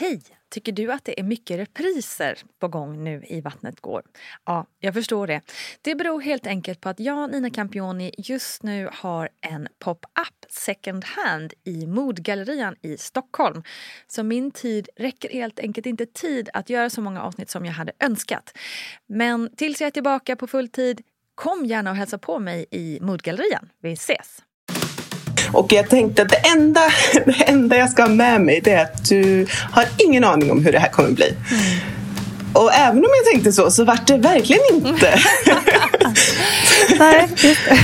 Hej! Tycker du att det är mycket repriser på gång nu i Vattnet går? Ja, jag förstår det. Det beror helt enkelt på att jag, Nina Campioni, just nu har en pop-up second hand i Modgallerian i Stockholm. Så min tid räcker helt enkelt inte tid att göra så många avsnitt som jag hade önskat. Men tills jag är tillbaka på full tid, kom gärna och hälsa på mig i Modgallerian. Vi ses! Och jag tänkte att det enda jag ska ha med mig, det är att du har ingen aning om hur det här kommer bli. Och även om jag tänkte så var det verkligen inte. Nej, just det.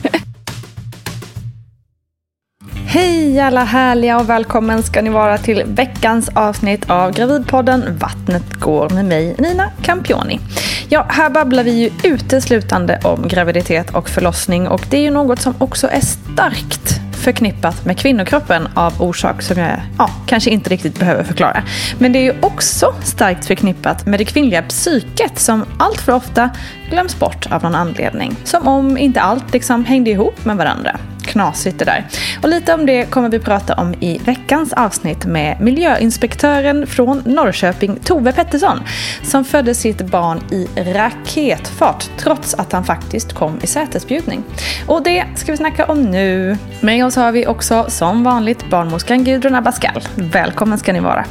Hej alla härliga och välkommen ska ni vara till veckans avsnitt av Gravidpodden Vattnet går med mig, Nina Campioni. Ja, här babblar vi ju uteslutande om graviditet och förlossning, och det är ju något som också är starkt förknippat med kvinnokroppen av orsak som jag kanske inte riktigt behöver förklara. Men det är ju också starkt förknippat med det kvinnliga psyket som allt för ofta glöms bort av någon anledning. Som om inte allt liksom hängde ihop med varandra. Knasigt det där. Och lite om det kommer vi prata om i veckans avsnitt med miljöinspektören från Norrköping, Tove Pettersson, som födde sitt barn i raketfart trots att han faktiskt kom i sätesbjudning. Och det ska vi snacka om nu. Med oss har vi också som vanligt barnmorskan Gudrun Abascal. Välkommen ska ni vara.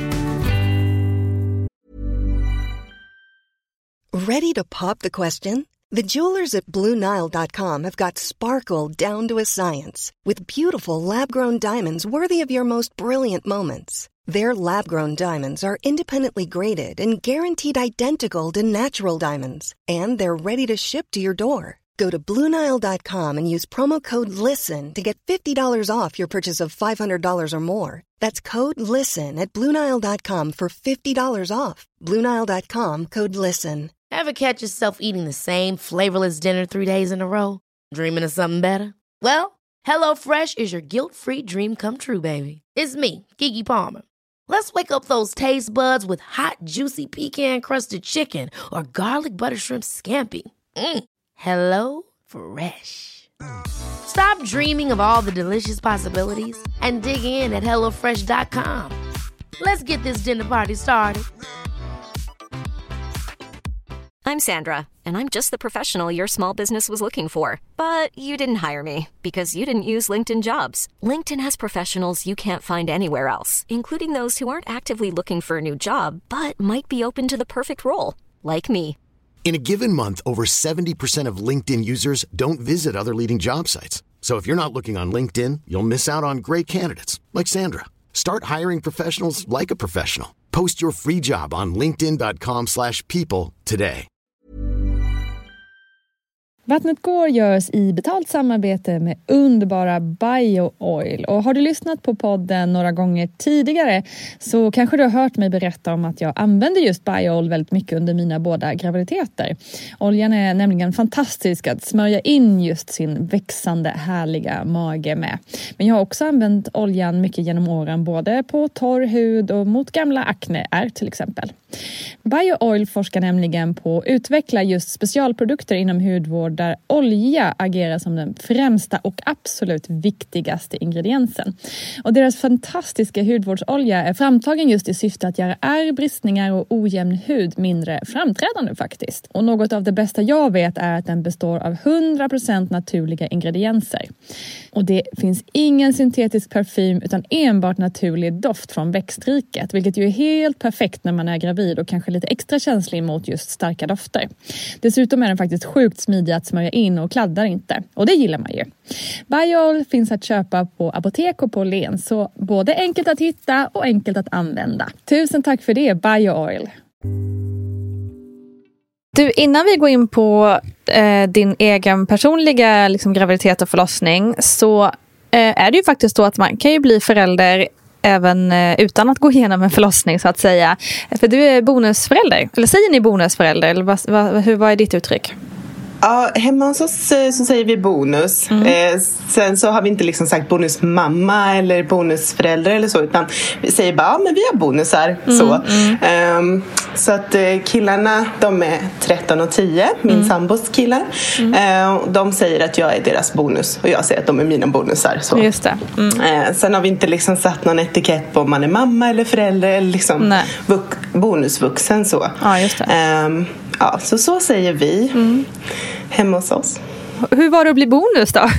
Ready to pop the question? The jewelers at BlueNile.com have got sparkle down to a science with beautiful lab-grown diamonds worthy of your most brilliant moments. Their lab-grown diamonds are independently graded and guaranteed identical to natural diamonds, and they're ready to ship to your door. Go to BlueNile.com and use promo code LISTEN to get $50 off your purchase of $500 or more. That's code LISTEN at BlueNile.com for $50 off. BlueNile.com, code LISTEN. Ever catch yourself eating the same flavorless dinner 3 days in a row? Dreaming of something better? Well, HelloFresh is your guilt-free dream come true, baby. It's me, Keke Palmer. Let's wake up those taste buds with hot, juicy pecan-crusted chicken or garlic butter shrimp scampi. Hello Fresh. Stop dreaming of all the delicious possibilities and dig in at HelloFresh.com. Let's get this dinner party started. I'm Sandra, and I'm just the professional your small business was looking for. But you didn't hire me because you didn't use LinkedIn Jobs. LinkedIn has professionals you can't find anywhere else, including those who aren't actively looking for a new job, but might be open to the perfect role, like me. In a given month, over 70% of LinkedIn users don't visit other leading job sites. So if you're not looking on LinkedIn, you'll miss out on great candidates like Sandra. Start hiring professionals like a professional. Post your free job on linkedin.com/people today. Vattnet går görs i betalt samarbete med underbara BioOil. Och har du lyssnat på podden några gånger tidigare så kanske du har hört mig berätta om att jag använder just BioOil väldigt mycket under mina båda graviditeter. Oljan är nämligen fantastisk att smörja in just sin växande härliga mage med. Men jag har också använt oljan mycket genom åren, både på torr hud och mot gamla akneär till exempel. BioOil forskar nämligen på att utveckla just specialprodukter inom hudvård där olja agerar som den främsta och absolut viktigaste ingrediensen. Och deras fantastiska hudvårdsolja är framtagen just i syfte att göra ärr, bristningar och ojämn hud mindre framträdande faktiskt. Och något av det bästa jag vet är att den består av 100% naturliga ingredienser. Och det finns ingen syntetisk parfym utan enbart naturlig doft från växtriket, vilket ju är helt perfekt när man är gravid och kanske lite extra känslig mot just starka dofter. Dessutom är den faktiskt sjukt smidig att smörja in och kladdar inte. Och det gillar man ju. BioOil finns att köpa på apotek och på Len, så både enkelt att hitta och enkelt att använda. Tusen tack för det, BioOil. Du, innan vi går in på din egen personliga graviditet och förlossning så är det ju faktiskt så att man kan ju bli förälder även utan att gå igenom en förlossning så att säga. För du är bonusförälder. Eller säger ni bonusförälder? Eller vad är ditt uttryck? Ja, hemma hos oss så säger vi bonus. Sen så har vi inte liksom sagt bonusmamma eller bonusförälder eller så, utan vi säger bara, men vi har bonusar. Så att killarna, de är 13 och 10, min sambos killar. De säger att jag är deras bonus och jag säger att de är mina bonusar. Så. Just det. Sen har vi inte liksom satt någon etikett på om man är mamma eller förälder eller liksom bonusvuxen så. Ja, just det. Ja, så säger vi hemma hos oss. Hur var det att bli bonus då?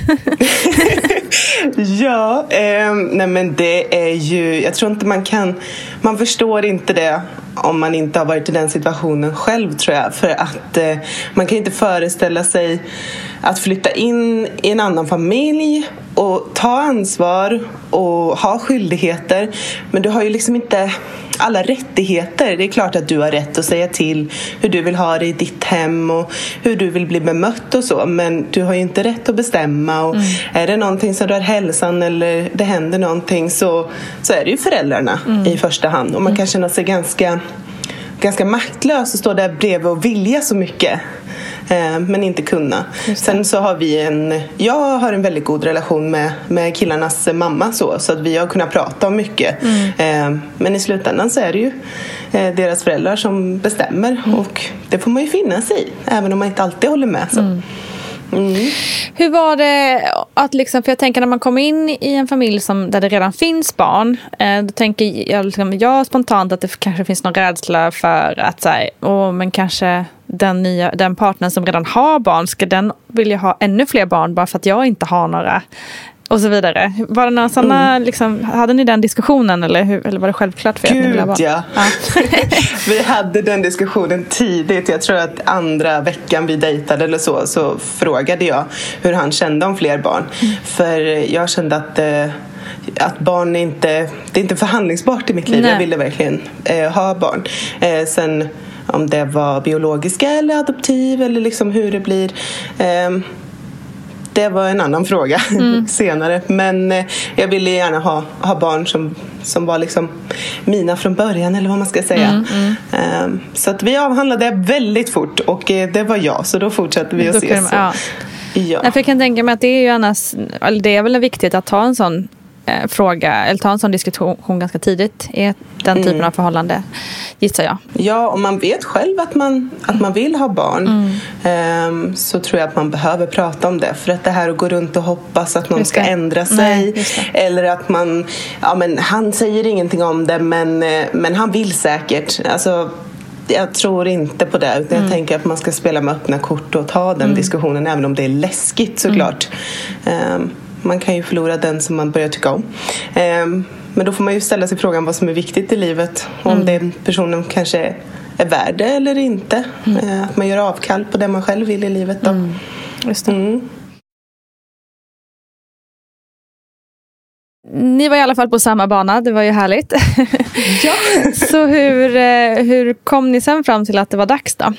Ja, nej men det är ju, jag tror inte man förstår inte det om man inte har varit i den situationen själv, tror jag. För att man kan inte föreställa sig att flytta in i en annan familj och ta ansvar och ha skyldigheter. Men du har ju liksom inte alla rättigheter. Det är klart att du har rätt att säga till hur du vill ha det i ditt hem och hur du vill bli bemött och så. Men du har ju inte rätt att bestämma. Och är det någonting som rör hälsan eller det händer någonting så är det ju föräldrarna i första hand. Och man kan känna sig ganska maktlös och stå där bredvid och vilja så mycket. Men inte kunna. Sen så har jag har en väldigt god relation med killarnas mamma så att vi har kunnat prata om mycket. Men i slutändan så är det ju deras föräldrar som bestämmer och det får man ju finna sig i, även om man inte alltid håller med så. Hur var det att liksom, för jag tänker när man kommer in i en familj där det redan finns barn, då tänker jag spontant att det kanske finns någon rädsla för att säga, men kanske den partnern som redan har barn, ska den vilja ha ännu fler barn bara för att jag inte har några och så vidare. Var det några sådana, liksom, hade ni den diskussionen eller var det självklart för er? Gud, ja. Vi hade den diskussionen tidigt. Jag tror att andra veckan vi dejtade eller så frågade jag hur han kände om fler barn. För jag kände att barn det är inte förhandlingsbart i mitt liv. Nej. Jag ville verkligen ha barn. Sen om det var biologiska eller adoptiv eller liksom hur det blir, det var en annan fråga senare. Men jag ville gärna ha barn som var liksom mina från början, eller vad man ska säga. Så att vi avhandlade väldigt fort och det var jag, så då fortsatte vi att ses. Ja. För jag kan tänka mig att det är ju annars, eller det är väl viktigt att ta en sån fråga eller ta en sån diskussion ganska tidigt i den typen av förhållande, gissar jag. Ja, om man vet själv att man vill ha barn så tror jag att man behöver prata om det. För att det här att gå runt och hoppas att någon ska ändra sig, eller att han säger ingenting om det men han vill säkert. Alltså, jag tror inte på det, utan jag tänker att man ska spela med öppna kort och ta den diskussionen, även om det är läskigt såklart. Man kan ju förlora den som man börjar tycka om. Men då får man ju ställa sig frågan vad som är viktigt i livet. Om den personen kanske är värd det eller inte. Att man gör avkall på det man själv vill i livet då. Just det. Ni var i alla fall på samma bana, det var ju härligt. Ja. Så hur kom ni sen fram till att det var dags då?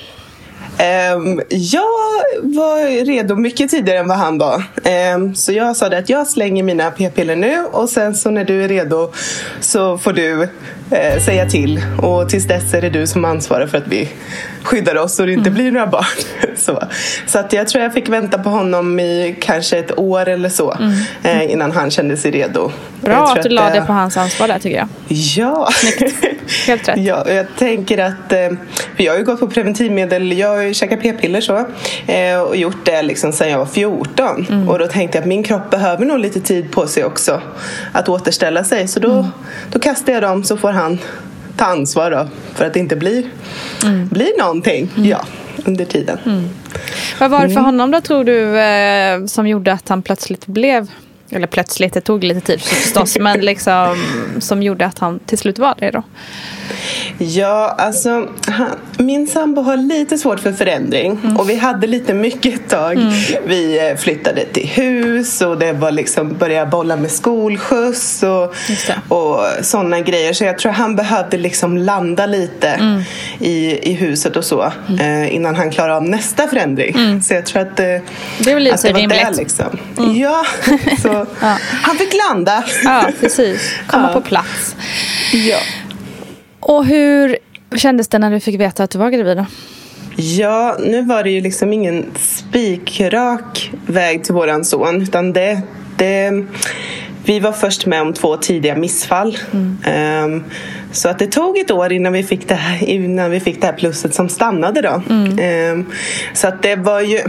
Jag var redo mycket tidigare än vad han var. Så jag sa det att jag slänger mina p-piller nu, och sen så när du är redo så får du säga till. Och tills dess är det du som ansvarar för att vi skyddar oss och det inte blir några barn. Så att jag tror jag fick vänta på honom i kanske ett år eller så innan han kände sig redo. Bra att du la det på hans ansvar där, tycker jag. Ja. Helt rätt. Ja, jag tänker att jag har ju gått på preventivmedel, jag har ju käkat p-piller så och gjort det liksom sedan jag var 14. Och då tänkte jag att min kropp behöver nog lite tid på sig också att återställa sig. Så då kastar jag dem, så får han ta ansvar då, för att det inte blir någonting under tiden. Vad var det för honom då, tror du, som gjorde att han plötsligt blev, eller plötsligt, det tog lite tid förstås, men liksom som gjorde att han till slut var det då? Ja, alltså min sambo har lite svårt för förändring och vi hade lite mycket ett tag. Vi flyttade till hus och det var liksom börja bolla med skolskjuts och sådana grejer, så jag tror han behövde liksom landa lite i huset och så innan han klarar av nästa förändring. Så jag tror att det var lite rimligt. Det liksom. Ja, så han fick landa. Ja, precis. Komma på plats. Ja. Och hur kändes det när du fick veta att du var gravid då? Ja, nu var det ju liksom ingen spikrak väg till våran son, utan vi var först med om 2 tidiga missfall. Så att det tog ett år innan vi fick det här plusset som stannade då. Så att det var ju,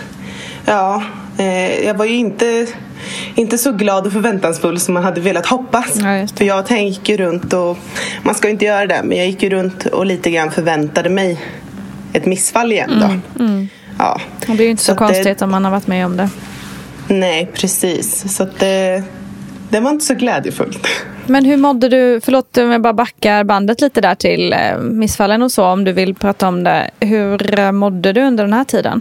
jag var ju inte så glad och förväntansfull som man hade velat hoppas. Ja, för jag gick ju runt och, man ska inte göra det, men jag gick ju runt och lite grann förväntade mig ett missfall igen då. Ja. Och det är ju inte så konstigt om man har varit med om det. Nej, precis. Så att det var inte så glädjefullt. Men hur mådde du, förlåt om jag bara backar bandet lite där till missfallen och så, om du vill prata om det. Hur mådde du under den här tiden?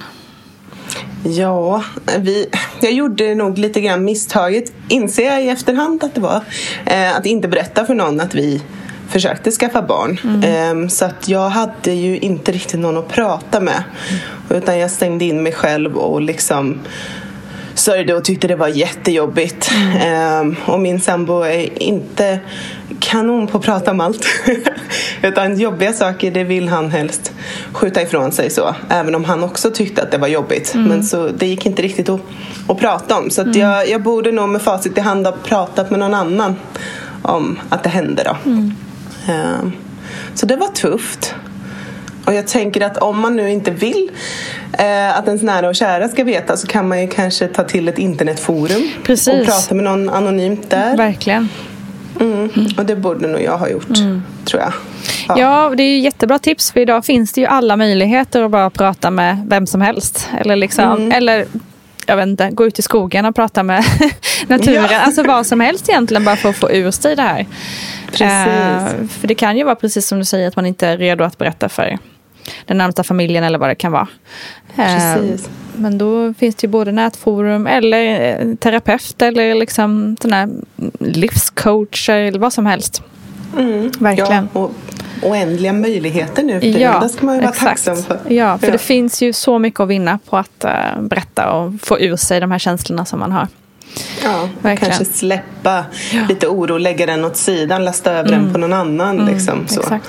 Ja, jag gjorde nog lite grann misstaget, inser jag i efterhand att det var, att inte berätta för någon att vi försökte skaffa barn. Så att jag hade ju inte riktigt någon att prata med, utan jag stängde in mig själv och liksom sörjde och tyckte det var jättejobbigt. Och min sambo är inte kanon på att prata om allt. Utan jobbiga saker, det vill han helst skjuta ifrån sig så. Även om han också tyckte att det var jobbigt. Men så det gick inte riktigt att prata om. Så att jag borde nog med facit i hand ha pratat med någon annan om att det hände då. Så det var tufft. Och jag tänker att om man nu inte vill att ens nära och kära ska veta, så kan man ju kanske ta till ett internetforum. Precis. Och prata med någon anonymt där. Verkligen. Och det borde nog jag ha gjort, tror jag. Ja, det är ju jättebra tips, för idag finns det ju alla möjligheter att bara prata med vem som helst. Eller liksom, eller jag vet inte, gå ut i skogen och prata med naturen. Ja. Alltså vad som helst egentligen, bara för att få ur sig det här. Precis. För det kan ju vara precis som du säger, att man inte är redo att berätta för den närmsta familjen eller vad det kan vara. Precis. Men då finns det ju både nätforum eller terapeut eller liksom sån här livscoacher eller vad som helst. Verkligen. Ja, och oändliga möjligheter nu. Det ska man ju vara tacksam för. Ja, för det finns ju så mycket att vinna på att berätta och få ur sig de här känslorna som man har. Ja, kanske släppa lite oro, lägga den åt sidan, lasta över den på någon annan. Liksom, så. Exakt.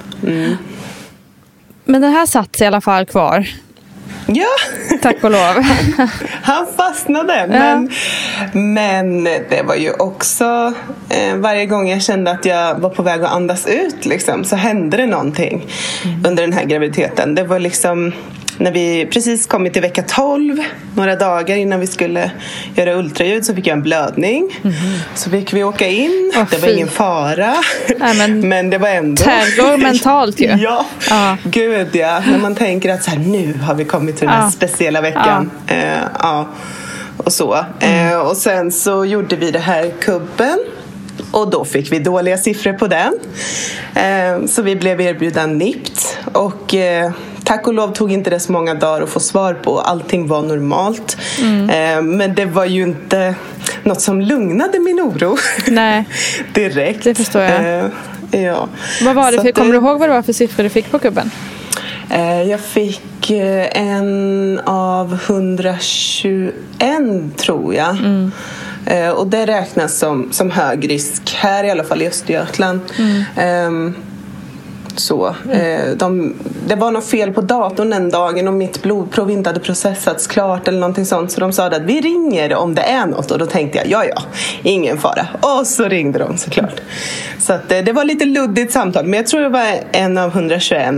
Men den här satt i alla fall kvar. Ja. Tack och lov. Han fastnade. Men det var ju också varje gång jag kände att jag var på väg att andas ut liksom, så hände det någonting under den här graviditeten. Det var liksom när vi precis kommit till vecka 12, några dagar innan vi skulle göra ultraljud, så fick jag en blödning. Så fick vi åka in. Det var ingen fara. Nej, men det var ändå terror mentalt ju. Ja, gud ja. När man tänker att så här, nu har vi kommit till den här speciella veckan. Och så. Och sen så gjorde vi det här kubben. Och då fick vi dåliga siffror på den. Så vi blev erbjudna NIPT. Och tack och lov tog inte det så många dagar att få svar på. Allting var normalt. Men det var ju inte något som lugnade min oro. Nej. Direkt. Det förstår jag. Ja. Vad var det för, kommer du ihåg vad det var för siffror du fick på kubben? Jag fick en av 121, tror jag. Och det räknas som hög risk här, i alla fall i Östergötland. Det var något fel på datorn den dagen och mitt blodprov inte hade processats klart eller någonting sånt, så de sa att vi ringer om det är något, och då tänkte jag ja, ingen fara, och så ringde de såklart. Så att, det var lite luddigt samtal, men jag tror det var en av 121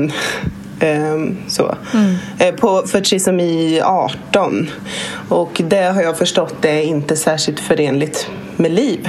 för trisomi 18, och det har jag förstått, det är inte särskilt förenligt med liv.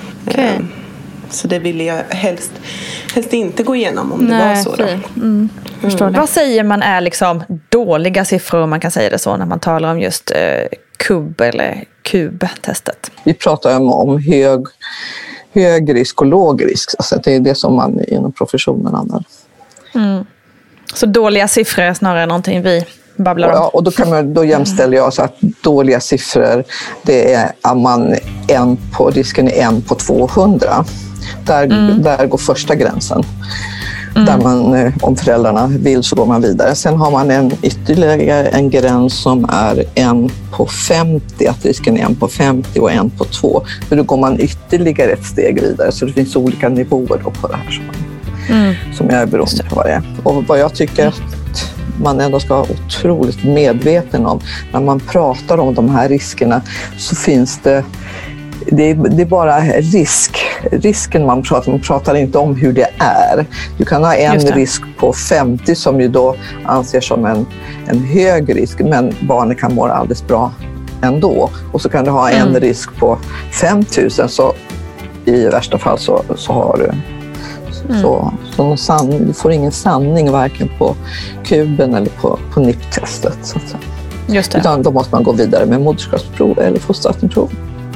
Så det ville jag helst inte gå igenom om det var så då. Vad säger man är liksom dåliga siffror, om man kan säga det så, när man talar om just kubb eller kubtestet? Vi pratar om hög risk och låg risk. Alltså det är det som man inom professionen använder. Så dåliga siffror är snarare någonting vi babblar om. Ja, och då jämställer jag så att dåliga siffror, det är risken är 1 på 200. Där går första gränsen. Där man, om föräldrarna vill, så går man vidare. Sen har man ytterligare en gräns som är 1 på 50, att risken är 1 på 50 och 1 på 2. Så då går man ytterligare ett steg vidare. Så det finns olika nivåer då på det här som jag är beroende på vad det är. Och vad jag tycker att man ändå ska vara otroligt medveten om. När man pratar om de här riskerna så finns det är bara risken man pratar inte om hur det är. Du kan ha en risk på 50 som ju då anses som en hög risk, men barnet kan må alldeles bra ändå. Och så kan du ha en risk på 5000, så i värsta fall så har du du får ingen sanning varken på kuben eller på NIPT-testet. Så att säga. Just det. Utan då måste man gå vidare med moderskapsprov eller fostervattensprov.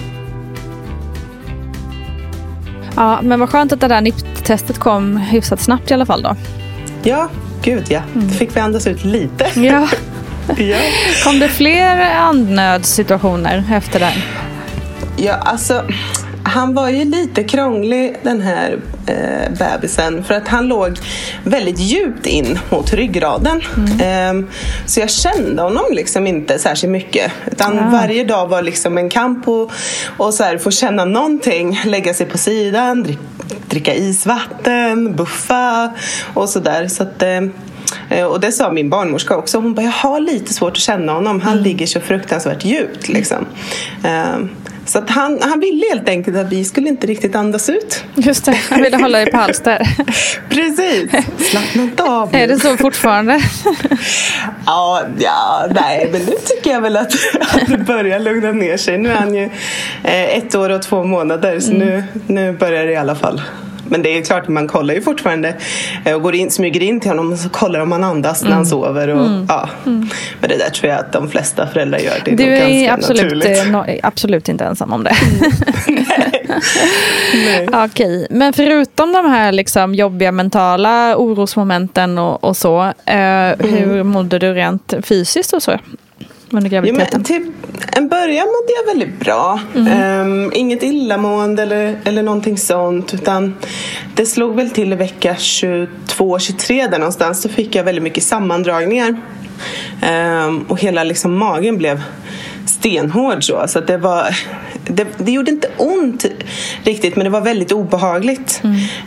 Ja, men vad skönt att det där NIPT-testet kom hyfsat snabbt i alla fall då. Ja, gud ja. Då fick vi andas ut lite. Ja. Ja. Kom det fler andnödssituationer efter det? Ja, alltså han var ju lite krånglig den här bebisen, för att han låg väldigt djupt in mot ryggraden. Så jag kände honom liksom inte särskilt mycket, utan varje dag var liksom en kamp och så här, få känna någonting, lägga sig på sidan, dricka isvatten, buffa och sådär. Så att och det sa min barnmorska också. Hon bara, jag har lite svårt att känna honom. Han ligger så fruktansvärt djupt liksom. Så att han ville helt enkelt att vi skulle inte riktigt andas ut. Just det, han ville hålla dig på hals där. Precis, slappna inte av. Är det så fortfarande? Ja, nej, men nu tycker jag väl att det börjar lugna ner sig. Nu är han ju 1 år och 2 månader, så nu börjar det i alla fall. Men det är klart, man kollar ju fortfarande och smyger in till honom och så kollar om han andas när han sover. Men det där tror jag att de flesta föräldrar gör. Det är du är ganska naturligt. Absolut inte ensam om det. Nej. Okej, men förutom de här liksom jobbiga mentala orosmomenten och så, hur mådde du rent fysiskt och så? Under graviditeten? Till en början mådde jag väldigt bra. Inget illamående eller någonting sånt, utan det slog väl till i vecka 22-23 där någonstans. Då fick jag väldigt mycket sammandragningar. Och hela liksom magen blev stenhård så att det gjorde inte ont riktigt, men det var väldigt obehagligt.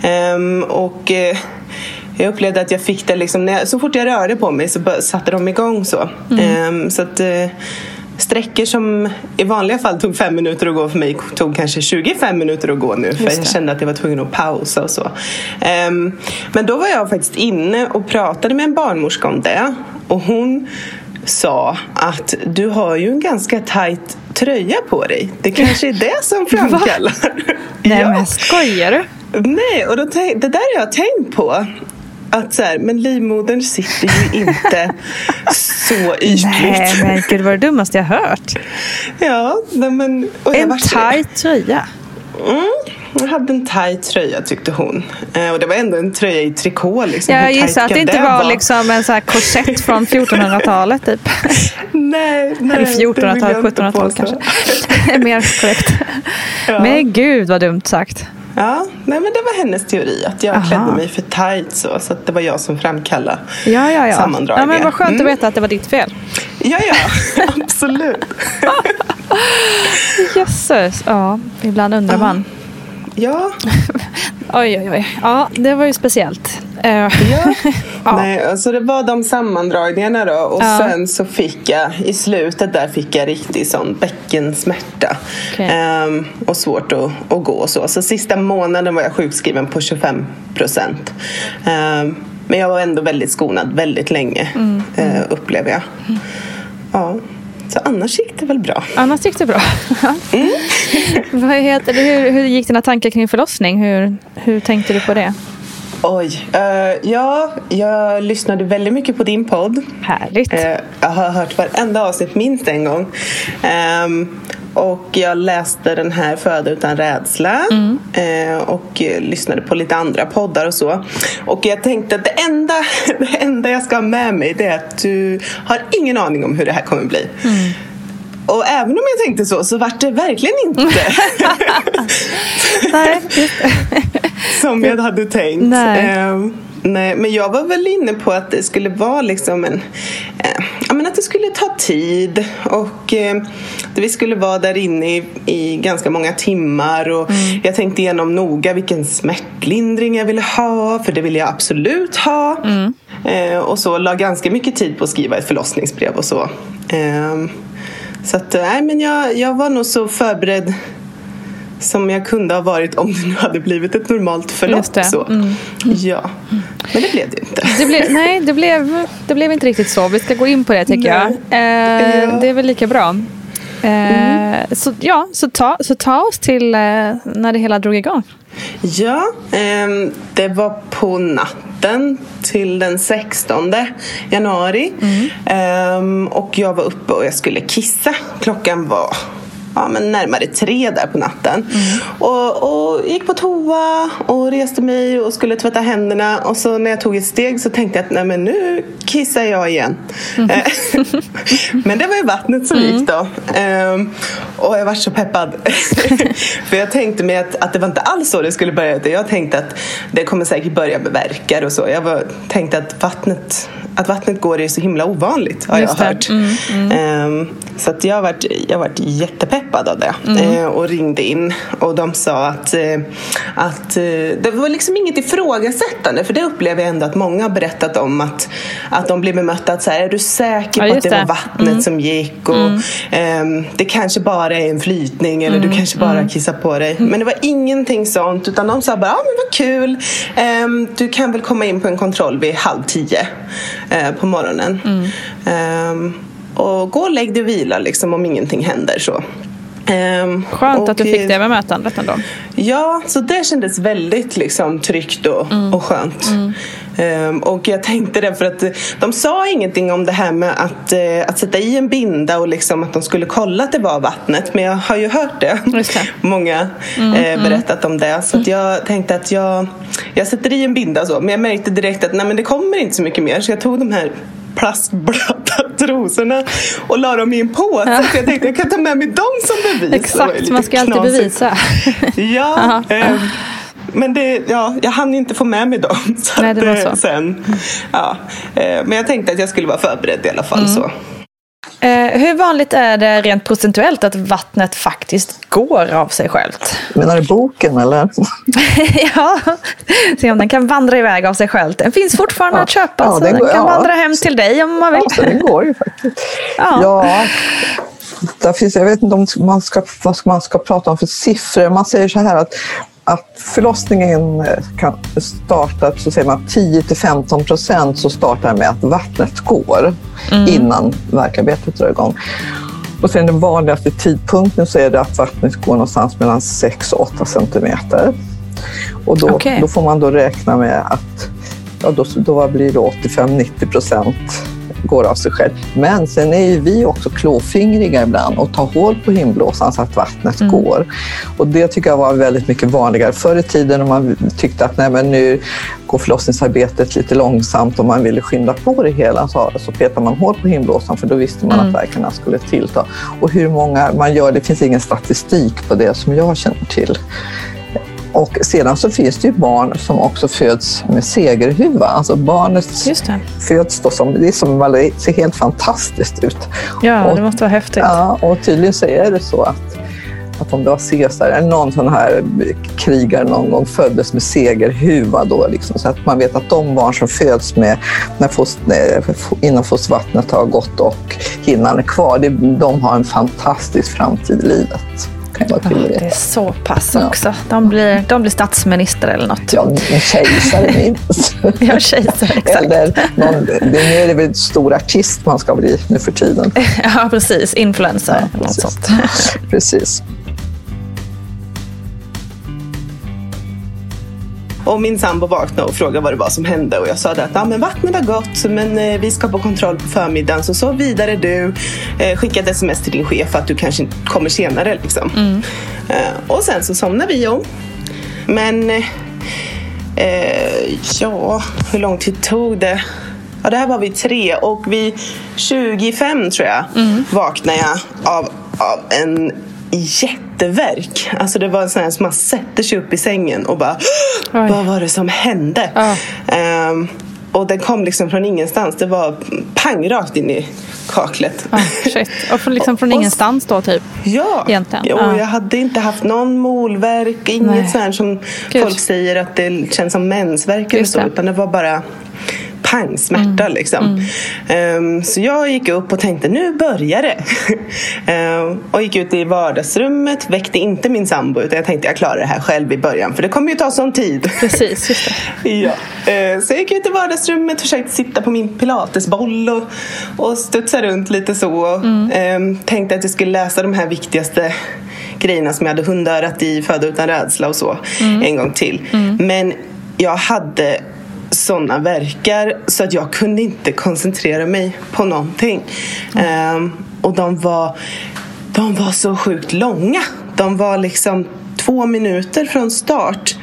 Jag upplevde att jag fick det liksom, så fort jag rörde på mig så satte de igång så. Så att sträckor som i vanliga fall tog 5 minuter att gå för mig tog kanske 25 minuter att gå nu. För jag kände att jag var tvungen att pausa och så. Men då var jag faktiskt inne och pratade med en barnmorska om det. Och hon sa att du har ju en ganska tajt tröja på dig. Det kanske är det som framkallar. Nej, men skojar du? Nej, och det där har jag tänkt på. Att så här, men livmodern sitter ju inte så ytligt. Nej, men gud, vad det dummaste jag hört. Ja, men... En tajt tröja. Jag hade en tajt tröja, tyckte hon. Och det var ändå en tröja i trikå. Liksom. Jag gissar att det inte var liksom en så här korsett från 1400-talet typ. Nej. Eller 1400-talet, 1700-talet kanske. Mer korrekt. Ja. Men gud, vad dumt sagt. Ja, nej, men det var hennes teori att jag klädde mig för tajt så att det var jag som framkallade sammandragningar. Ja, men vad skönt att veta att det var ditt fel. Ja, absolut. Jösses, ja, ibland undrar man. Ja. Oj. Ja, det var ju speciellt. Ja. Nej, alltså det var de sammandragningarna då. Och sen så fick jag i slutet där riktigt sån bäckensmärta. Och svårt att gå och så. Så sista månaden var jag sjukskriven på 25%. Men jag var ändå väldigt skonad väldigt länge, upplever jag. Ja. Så annars gick det väl bra. Annars gick det bra. Vad heter det? Hur gick dina tankar kring förlossning? Hur tänkte du på det? Oj, jag lyssnade väldigt mycket på din podd. Härligt. Jag har hört varenda avsnitt minst en gång. Och jag läste den här Föda utan rädsla. Och lyssnade på lite andra poddar och så. Och jag tänkte att det enda jag ska ha med mig, det är att du har ingen aning om hur det här kommer bli. Och även om jag tänkte så var det verkligen inte Nej, som jag hade tänkt. Nej, men jag var väl inne på att det skulle vara liksom att det skulle ta tid och vi skulle vara där inne i ganska många timmar och jag tänkte igenom noga vilken smärtlindring jag ville ha, för det ville jag absolut ha. Och så la ganska mycket tid på att skriva ett förlossningsbrev och så. Så att, men jag var nog så förberedd som jag kunde ha varit om det nu hade blivit ett normalt förlopp. Så. Ja, men det blev det inte. Det blev inte riktigt så. Vi ska gå in på det tycker jag. Det är väl lika bra. Så ta oss till när det hela drog igång. Ja, det var på natten till den 16 januari. Och jag var uppe och jag skulle kissa. Klockan var närmare 3 där på natten. Och gick på toa och reste mig och skulle tvätta händerna. Och så när jag tog ett steg så tänkte jag att nej, men nu kissar jag igen. Men det var ju vattnet som gick då. Och jag var så peppad. För jag tänkte mig att det var inte alls så det skulle börja. Jag tänkte att det kommer säkert börja med värkar och så. Jag tänkte att vattnet går är så himla ovanligt, har jag hört. Så att jag varit jättepeppad av det. Och ringde in. Och de sa att det var liksom inget ifrågasättande. För det upplever jag ändå att många har berättat om. Att de blir bemötta att så här, är du säker på att det var vattnet som gick? Och det kanske bara är en flytning. Eller du kanske bara kissar på dig. Men det var ingenting sånt. Utan de sa bara, men vad kul. Du kan väl komma in på en kontroll vid 9:30 på morgonen. Och gå och lägg dig och vila liksom, om ingenting händer så. Skönt att du fick det bemötandet ändå. Ja, så det kändes väldigt liksom tryggt och skönt. Och jag tänkte det för att de sa ingenting om det här med att sätta i en binda och liksom att de skulle kolla att det var vattnet. Men jag har ju hört det. Många berättat om det. Så att jag tänkte att jag sätter i en binda så. Men jag märkte direkt att nej, men det kommer inte så mycket mer. Så jag tog de här plastblöta trosorna och la dem i en påse. Så jag tänkte jag kan ta med mig dem som bevis. Exakt, man ska alltid bevisa. Ja, men jag hann inte få med mig dem. Så nej, det var så. Sen, men jag tänkte att jag skulle vara förberedd i alla fall. Så. Hur vanligt är det rent procentuellt att vattnet faktiskt går av sig självt? Menar du boken eller? Ja, se om den kan vandra iväg av sig själv. Den finns fortfarande att köpa, så den kan vandra hem till dig om man vill. Ja, den går ju faktiskt. Där finns, jag vet inte om vad man ska prata om för siffror. Man säger så här att förlossningen kan starta, så säger man 10-15% så startar med att vattnet går innan värkarbetet drar igång. Och sen den vanligaste tidpunkten så är det att vattnet går någonstans mellan 6 och 8 centimeter. Och då får man då räkna med att då blir det 85-90% går av sig själv. Men sen är ju vi också klåfingriga ibland och tar hål på himblåsan så att vattnet går. Och det tycker jag var väldigt mycket vanligare. Förr i tiden när man tyckte att nej, men nu går förlossningsarbetet lite långsamt och man ville skynda på det hela så petar man hål på himblåsan för då visste man att värkarna skulle tillta. Och hur många man gör, det finns ingen statistik på det som jag känner till. Och sedan så finns det ju barn som också föds med segerhuva. Alltså barnet föds då det ser helt fantastiskt ut. Ja, det måste vara häftigt. Ja, och tydligen så är det så att om det var Caesar eller någon sån här krigare någon gång föddes med segerhuva då liksom, så att man vet att de barn som föds med innan fostervattnet har gått och hinnan är kvar, de har en fantastisk framtid i livet. Det är så pass också. De blir statsminister eller något. Ja, en kejsare minst. Ja, kejsare, exakt. Eller nu är det väl en stor artist man ska bli nu för tiden. Ja, precis. Influencer. Ja, precis. Något sånt. Precis. Och min sambo vaknade och frågade vad det var som hände. Och jag sa att men vattnet har gått, men vi ska på kontroll på förmiddagen. Så vidare du. Skicka ett sms till din chef att du kanske kommer senare. Liksom. Och sen så somnade vi om. Men hur lång tid tog det? Ja, det här var vid 3 och vid 25 tror jag vaknade jag av en jätteverk. Alltså det var en sån här som man sätter sig upp i sängen och bara, vad var det som hände? Och den kom liksom från ingenstans. Det var pang rakt in i kaklet. Shit. Och liksom från ingenstans då typ? Ja, och jag hade inte haft någon molverk, inget sånt som folk säger att det känns som mensvärk eller så, utan det var bara pang, smärta liksom. Så jag gick upp och tänkte, nu börjar det. Och gick ut i vardagsrummet, väckte inte min sambo, utan jag tänkte jag klarar det här själv i början, för det kommer ju ta sån tid. Precis, just det. Ja. Så jag gick ut i vardagsrummet, försökte sitta på min pilatesboll och studsa runt lite så. Tänkte att jag skulle läsa de här viktigaste grejerna som jag hade hundörat i Föda utan rädsla och så en gång till. Men jag hade såna verkar så att jag kunde inte koncentrera mig på någonting. Och de var så sjukt långa. De var liksom 2 minuter från start.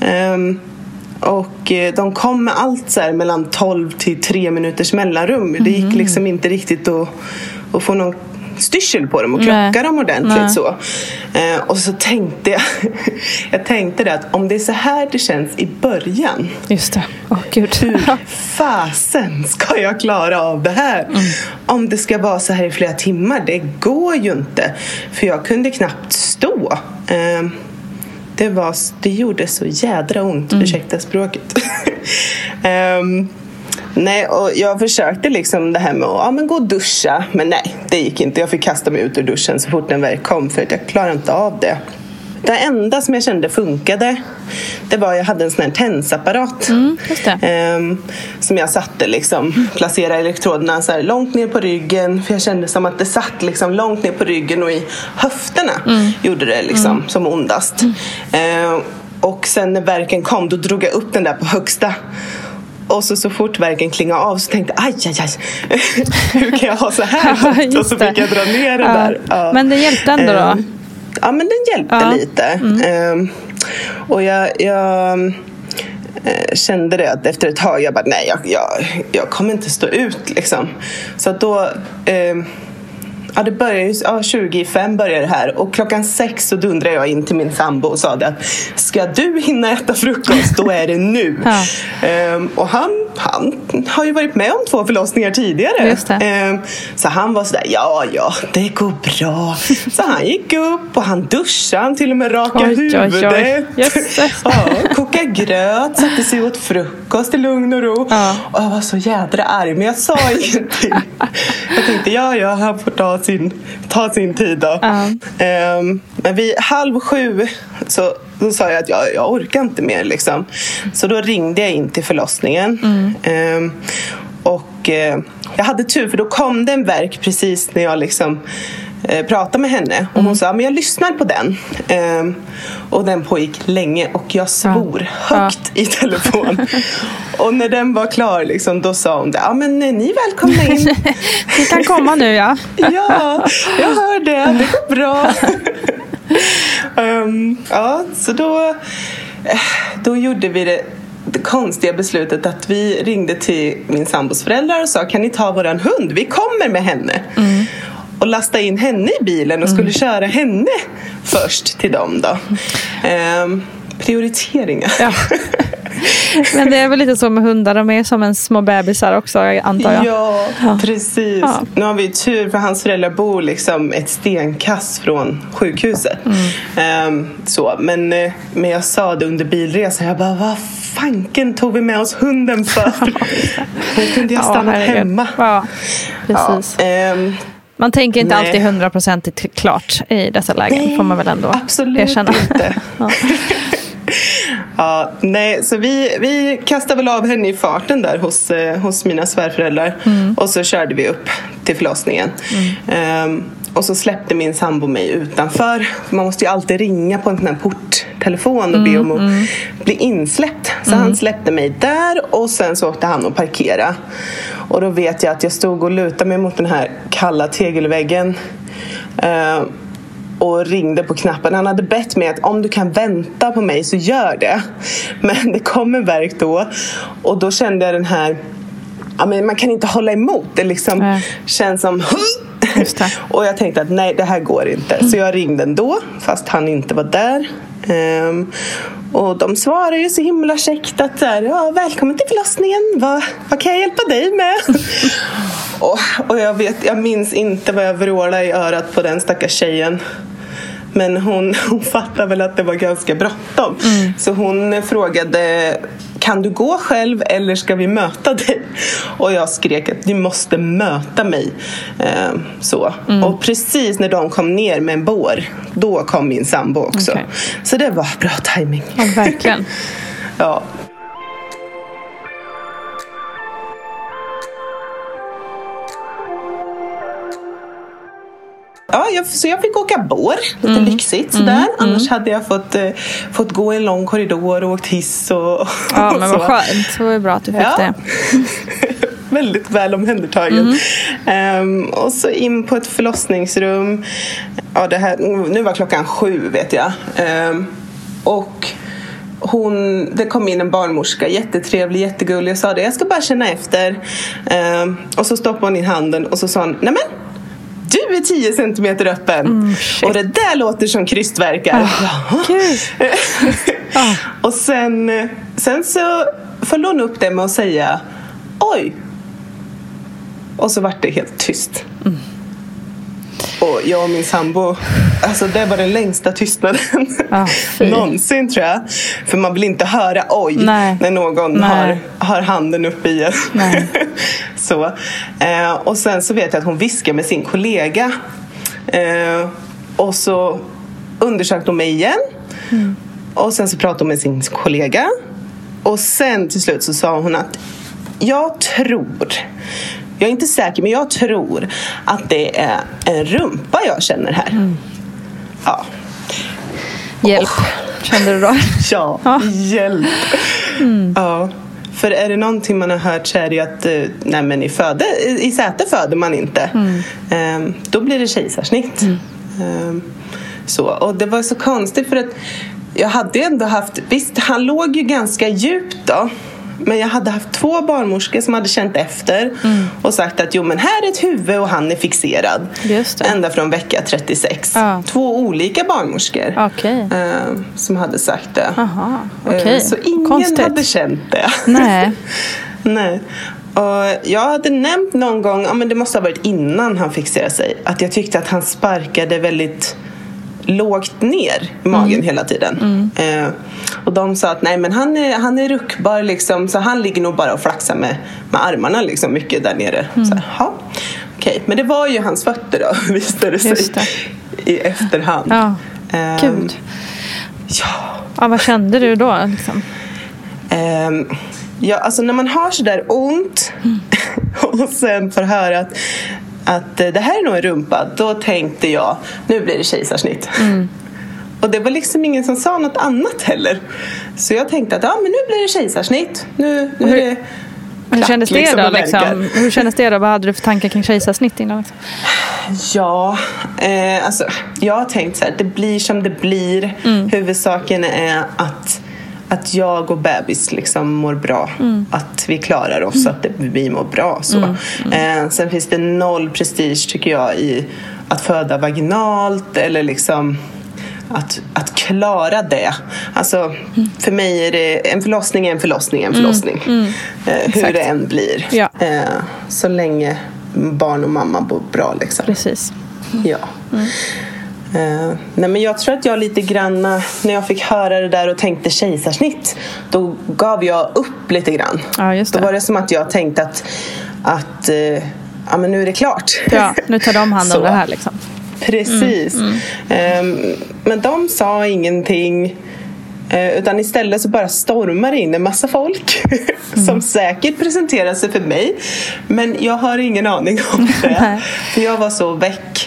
Och de kom med allt så här mellan 12 till 3 minuters mellanrum. Det gick liksom inte riktigt att få någon styrsel på dem och klocka dem ordentligt så. Och så tänkte jag tänkte det att om det är så här det känns i början. Just det. Gud. Hur fasen ska jag klara av det här? Om det ska vara så här i flera timmar, det går ju inte. För jag kunde knappt stå. Det gjorde så jädra ont, ursäkta språket. Nej, och jag försökte liksom det här med att gå och duscha. Men nej, det gick inte. Jag fick kasta mig ut ur duschen så fort den verk kom, för att jag klarade inte av det. Det enda som jag kände funkade, det var att jag hade en sån här tensapparat. Just det. Som jag satte liksom, placerade elektroderna så här långt ner på ryggen. För jag kände som att det satt liksom långt ner på ryggen och i höfterna gjorde det liksom som ondast. Och sen när verken kom, då drog jag upp den där på högsta. Och så fort verken klingade av så tänkte jag, aj. Hur kan jag ha så här? Och så fick jag dra ner den där. Ja. Men det hjälpte ändå då? Ja, men den hjälpte lite. Och jag kände det att efter ett tag jag bara, nej, jag kommer inte stå ut liksom. Så att då det började ju 25 började det här, och 6:00 så dundrade jag in till min sambo och sa det att ska du hinna äta frukost, då är det nu. Och han har ju varit med om 2 förlossningar tidigare. Just det. Så han var sådär, ja, det går bra. Så han gick upp och han duschade, han till och med rakade huvudet. Kokade gröt, satte sig åt frukost i lugn och ro. Och jag var så jädra arg, men jag sa ingenting. Jag tänkte, ja, han får ta sin tid då. Men vid 6:30 så då sa jag att jag orkar inte mer liksom. Så då ringde jag in till förlossningen. Och jag hade tur, för då kom det en verk precis när jag liksom pratade med henne. Och hon sa, men jag lyssnar på den. Och den pågick länge, och jag svor högt i telefon. Och när den var klar liksom, då sa hon det, men ni är välkomna in. Vi kan komma nu, ja. Ja, jag hör det går bra. Så då gjorde vi det konstiga beslutet att vi ringde till min sambos föräldrar och sa, kan ni ta våran hund? Vi kommer med henne. Och lasta in henne i bilen och skulle köra henne först till dem då. Prioriteringar. Ja. Men det är väl lite så med hundar, de är som en små bebisar också, antar jag. Ja, precis. Ja. Nu har vi tur, för hans föräldrar bor liksom ett stenkast från sjukhuset. Men jag sa det under bilresan, jag bara, vad fanken tog vi med oss hunden för? Hon kunde jag stannat hemma. Ja, precis. Man tänker inte alltid 100% klart i dessa lägen, får man väl ändå erkänna. Inte. Så vi kastade väl av henne i farten där hos mina svärföräldrar. Och så körde vi upp till förlossningen. Och så släppte min sambo mig utanför. Man måste ju alltid ringa på en sån här porttelefon och be om att bli insläppt. Så han släppte mig där, och sen så åkte han och parkera. Och då vet jag att jag stod och lutade mig mot den här kalla tegelväggen. Och ringde på knappen. Han hade bett mig att om du kan vänta på mig så gör det. Men det kom en verk då. Och då kände jag den här, men man kan inte hålla emot. Det liksom känns som och jag tänkte att nej, det här går inte. Så jag ringde ändå, fast han inte var där. Och de svarade ju så himla käckt att välkommen till förlossningen. Vad kan jag hjälpa dig med? Och jag minns inte vad jag vrålade i örat på den stackars tjejen. Men hon fattade väl att det var ganska bråttom. Så hon frågade, kan du gå själv eller ska vi möta dig? Och jag skrek att du måste möta mig. Så. Och precis när de kom ner med en bår, då kom min sambo också. Okay. Så det var bra timing. Ja, verkligen. Ja. Ja, så jag fick åka bår, lite lyxigt sådär. Annars hade jag fått gå i en lång korridor och åkt hiss och ja, men vad skönt. Så var det bra att du fick det. Väldigt väl omhändertagen. Och så in på ett förlossningsrum. Ja, nu var klockan 7 vet jag. Och det kom in en barnmorska, jättetrevlig, jättegullig, och sa det, jag ska bara känna efter. Och så stoppade hon in handen och så sa hon, nej men du är 10 centimeter öppen. Och det där låter som krystverkar. Och sen så följde hon upp det med att säga oj. Och så var det helt tyst. Och jag och min sambo, alltså det var den längsta tystnaden någonsin tror jag. För man vill inte höra oj när någon har handen uppe i en. Så. Och sen så vet jag att hon viskar med sin kollega. Och så undersökte hon mig igen. Och sen så pratade hon med sin kollega. Och sen till slut så sa hon att jag är inte säker, men jag tror att det är en rumpa jag känner här. Ja. Hjälp, kände du då? Ja, hjälp. Ja. För är det någonting man har hört så är det ju att nej men i säte föder man inte. Då blir det kejsarsnitt. Så. Och det var så konstigt för att jag hade ändå haft, visst han låg ju ganska djupt då. Men jag hade haft 2 barnmorskor som hade känt efter och sagt att jo men här är ett huvud och han är fixerad. Just det. Ända från vecka 36. 2 olika barnmorskor som hade sagt det. Så ingen hade känt det. Nej. Och jag hade nämnt någon gång, men det måste ha varit innan han fixerade sig, att jag tyckte att han sparkade väldigt lågt ner i magen hela tiden. Och de sa att nej men han är ruckbar liksom, så han ligger nog bara och flaxar med armarna liksom mycket där nere. Så okej. Men det var ju hans fötter då, visade det sig i efterhand. Gud. Ja, vad kände du då liksom? Ja, alltså när man har så där ont och sen får höra att det här är nog en rumpa, då tänkte jag, nu blir det kejsarsnitt. Och det var liksom ingen som sa något annat heller. Så jag tänkte att men nu blir det kejsarsnitt. Nu är det hur kändes det liksom, då? Liksom? Hur kändes det då? Vad hade du för tankar kring kejsarsnitt innan? Liksom? Ja, alltså jag har tänkt så här, det blir som det blir. Huvudsaken är att jag och bebis liksom mår bra. Att vi klarar oss, att vi mår bra. Så. Sen finns det 0 prestige tycker jag i att föda vaginalt eller liksom att klara det. Alltså för mig är det en förlossning är en förlossning. Hur det än blir. Ja. Så länge barn och mamma bor bra liksom. Precis. Ja. Nej men jag tror att jag lite grann när jag fick höra det där och tänkte kejsarsnitt, då gav jag upp lite grann. Ja, just det. Då var det som att jag tänkte att men nu är det klart. Ja, nu tar de hand om det här liksom. Precis. Men de sa ingenting, utan istället så bara stormar in en massa folk som säkert presenterar sig för mig, men jag har ingen aning om det. För jag var så väck.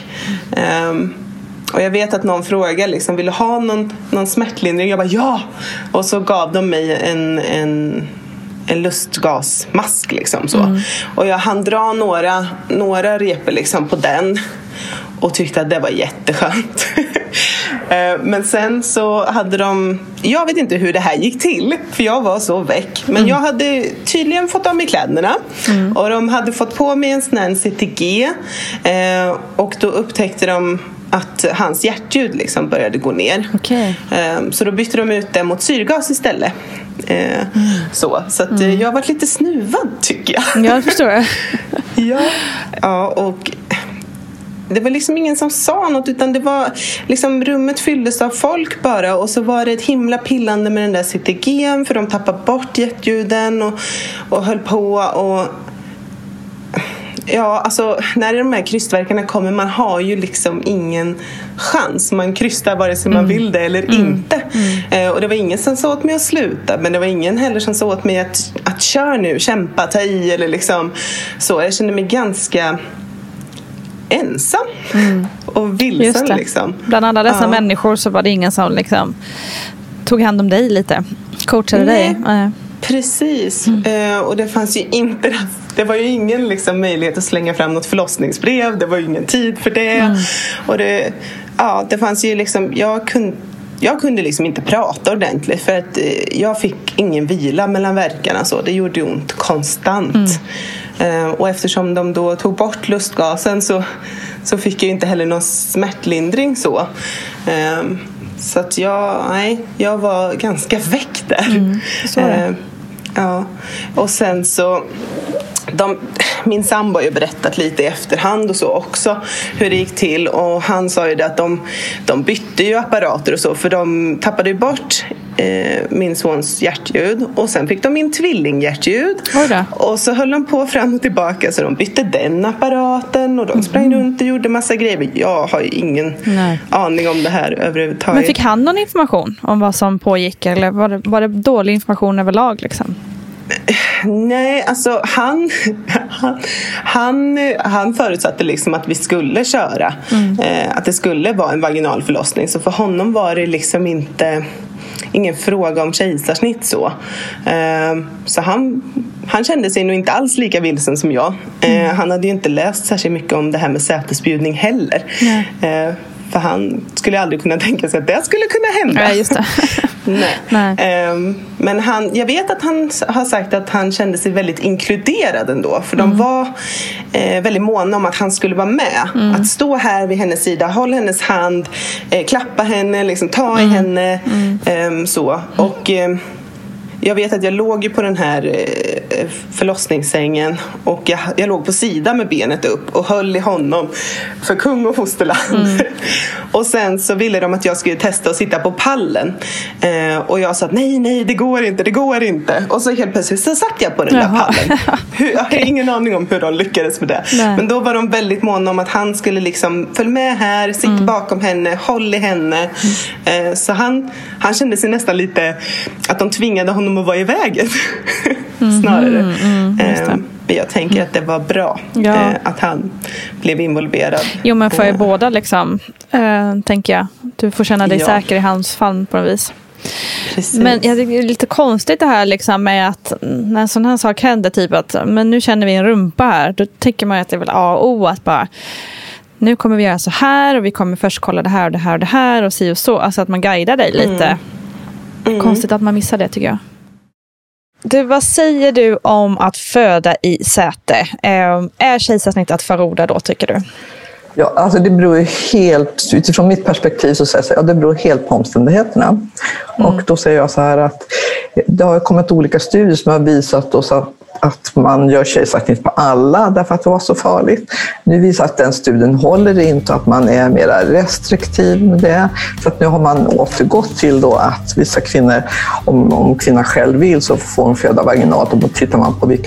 Och jag vet att någon frågade liksom, vill du ha någon smärtlindring? Jag bara ja. Och så gav de mig en lustgasmask liksom så. Och jag hann dra några repor liksom på den och tyckte att det var jätteskönt. Men sen så hade jag vet inte hur det här gick till, för jag var så väck. Men jag hade tydligen fått av mig kläderna. Och de hade fått på mig en sån här CTG. Och då upptäckte de att hans hjärtljud liksom började gå ner. Så då bytte de ut det mot syrgas istället. Så att jag har varit lite snuvad tycker jag. Jag förstår. Ja, och det var liksom ingen som sa något, utan det var liksom, rummet fylldes av folk bara, och så var det ett himla pillande med den där CTG:n, för de tappade bort hjärtljuden och höll på, och ja, alltså när de här krystverkarna kommer, man har ju liksom ingen chans. Man krystar vare sig man vill det eller inte. Och det var ingen som sa åt mig att sluta, men det var ingen heller som sa åt mig att kör nu, kämpa, ta i, eller liksom så. Jag kände mig ganska ensam och vilsen liksom. Bland alla dessa människor så var det ingen som liksom tog hand om dig lite, coachade dig. Precis. Och det fanns ju inte, det var ju ingen liksom möjlighet att slänga fram något förlossningsbrev, det var ju ingen tid för det. Och det fanns ju liksom, jag kunde liksom inte prata ordentligt, för att jag fick ingen vila mellan verkarna, så det gjorde ont konstant. Och eftersom de då tog bort lustgasen så fick jag inte heller någon smärtlindring så. Så att jag var ganska väck där. Ja. Och sen så min sambo har ju berättat lite i efterhand och så också hur det gick till, och han sa ju det att de bytte ju apparater och så, för de tappade ju bort min sons hjärtljud, och sen fick de min tvillinghjärtljud, och så höll de på fram och tillbaka, så de bytte den apparaten och de sprang runt och gjorde massa grejer. Jag har ju ingen aning om det här överhuvudtaget. Men fick han någon information om vad som pågick, eller var det dålig information överlag liksom? Nej, alltså han förutsatte liksom att vi skulle köra, att det skulle vara en vaginal förlossning, så för honom var det liksom ingen fråga om kejsarsnitt så. Så han kände sig nog inte alls lika vilsen som jag. Han hade ju inte läst särskilt mycket om det här med sätesbjudning heller. För han skulle aldrig kunna tänka sig att det skulle kunna hända. Ja, just det. Nej. Men jag vet att han har sagt att han kände sig väldigt inkluderad ändå. För de var väldigt måna om att han skulle vara med. Att stå här vid hennes sida, hålla hennes hand, klappa henne, liksom, ta i henne. Så. Och jag vet att jag låg ju på den här förlossningssängen, och jag låg på sidan med benet upp och höll i honom för kung och fosterland. Och sen så ville de att jag skulle testa att sitta på pallen, och jag sa att nej, det går inte. Och så helt plötsligt så satt jag på den där pallen. Jag har ingen aning om hur de lyckades med det. Men då var de väldigt måna om att han skulle liksom följa med här, sitta bakom henne, håll i henne. Så han kände sig nästan lite att de tvingade honom att vara i vägen. Snarare. Men jag tänker att det var bra att han blev involverad. Jo, men för båda liksom, tänker jag. Du får känna dig säker i hans famn på något vis. Precis. Men jag tycker det är lite konstigt det här liksom, med att när en sån här sak händer, typ att men nu känner vi en rumpa här, då tänker man att det är väl att bara nu kommer vi göra så här, och vi kommer först kolla det här och det här och det här och si och så, alltså att man guidar dig lite. Konstigt att man missar det, tycker jag. Du, vad säger du om att föda i säte? Är kejsarsnitt att förorda då, tycker du? Ja, alltså det beror ju helt, utifrån mitt perspektiv så säger jag, det beror helt på omständigheterna. Och då säger jag så här att det har kommit olika studier som har visat oss att man gör kejsarsnitt på alla därför att det var så farligt. Nu visar att den studien håller inte, att man är mer restriktiv med det. Så att nu har man återgått till då att vissa kvinnor, om kvinnan själv vill, så får hon föda vaginalt, och då tittar man på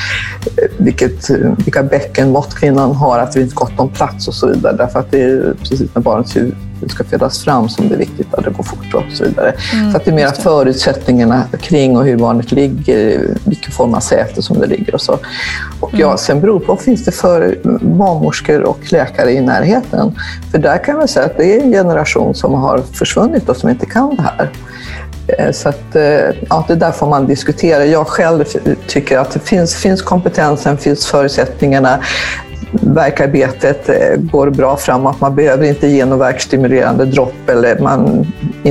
vilka bäckenmått kvinnan har, att det inte gott om plats och så vidare. Därför att det är precis när barnet ska födas fram som det är viktigt att det går fort och så vidare. Så att det är mer förutsättningarna kring och hur barnet ligger, vilken form av säte som det ligger och så. Och sen beror på, finns det för barnmorskor och läkare i närheten? För där kan man säga att det är en generation som har försvunnit och som inte kan det här. Så att, det där får man diskutera. Jag själv tycker att det finns kompetensen, finns förutsättningarna. Verkarbetet går bra framåt. Man behöver inte ge någon verkstimulerande dropp, eller man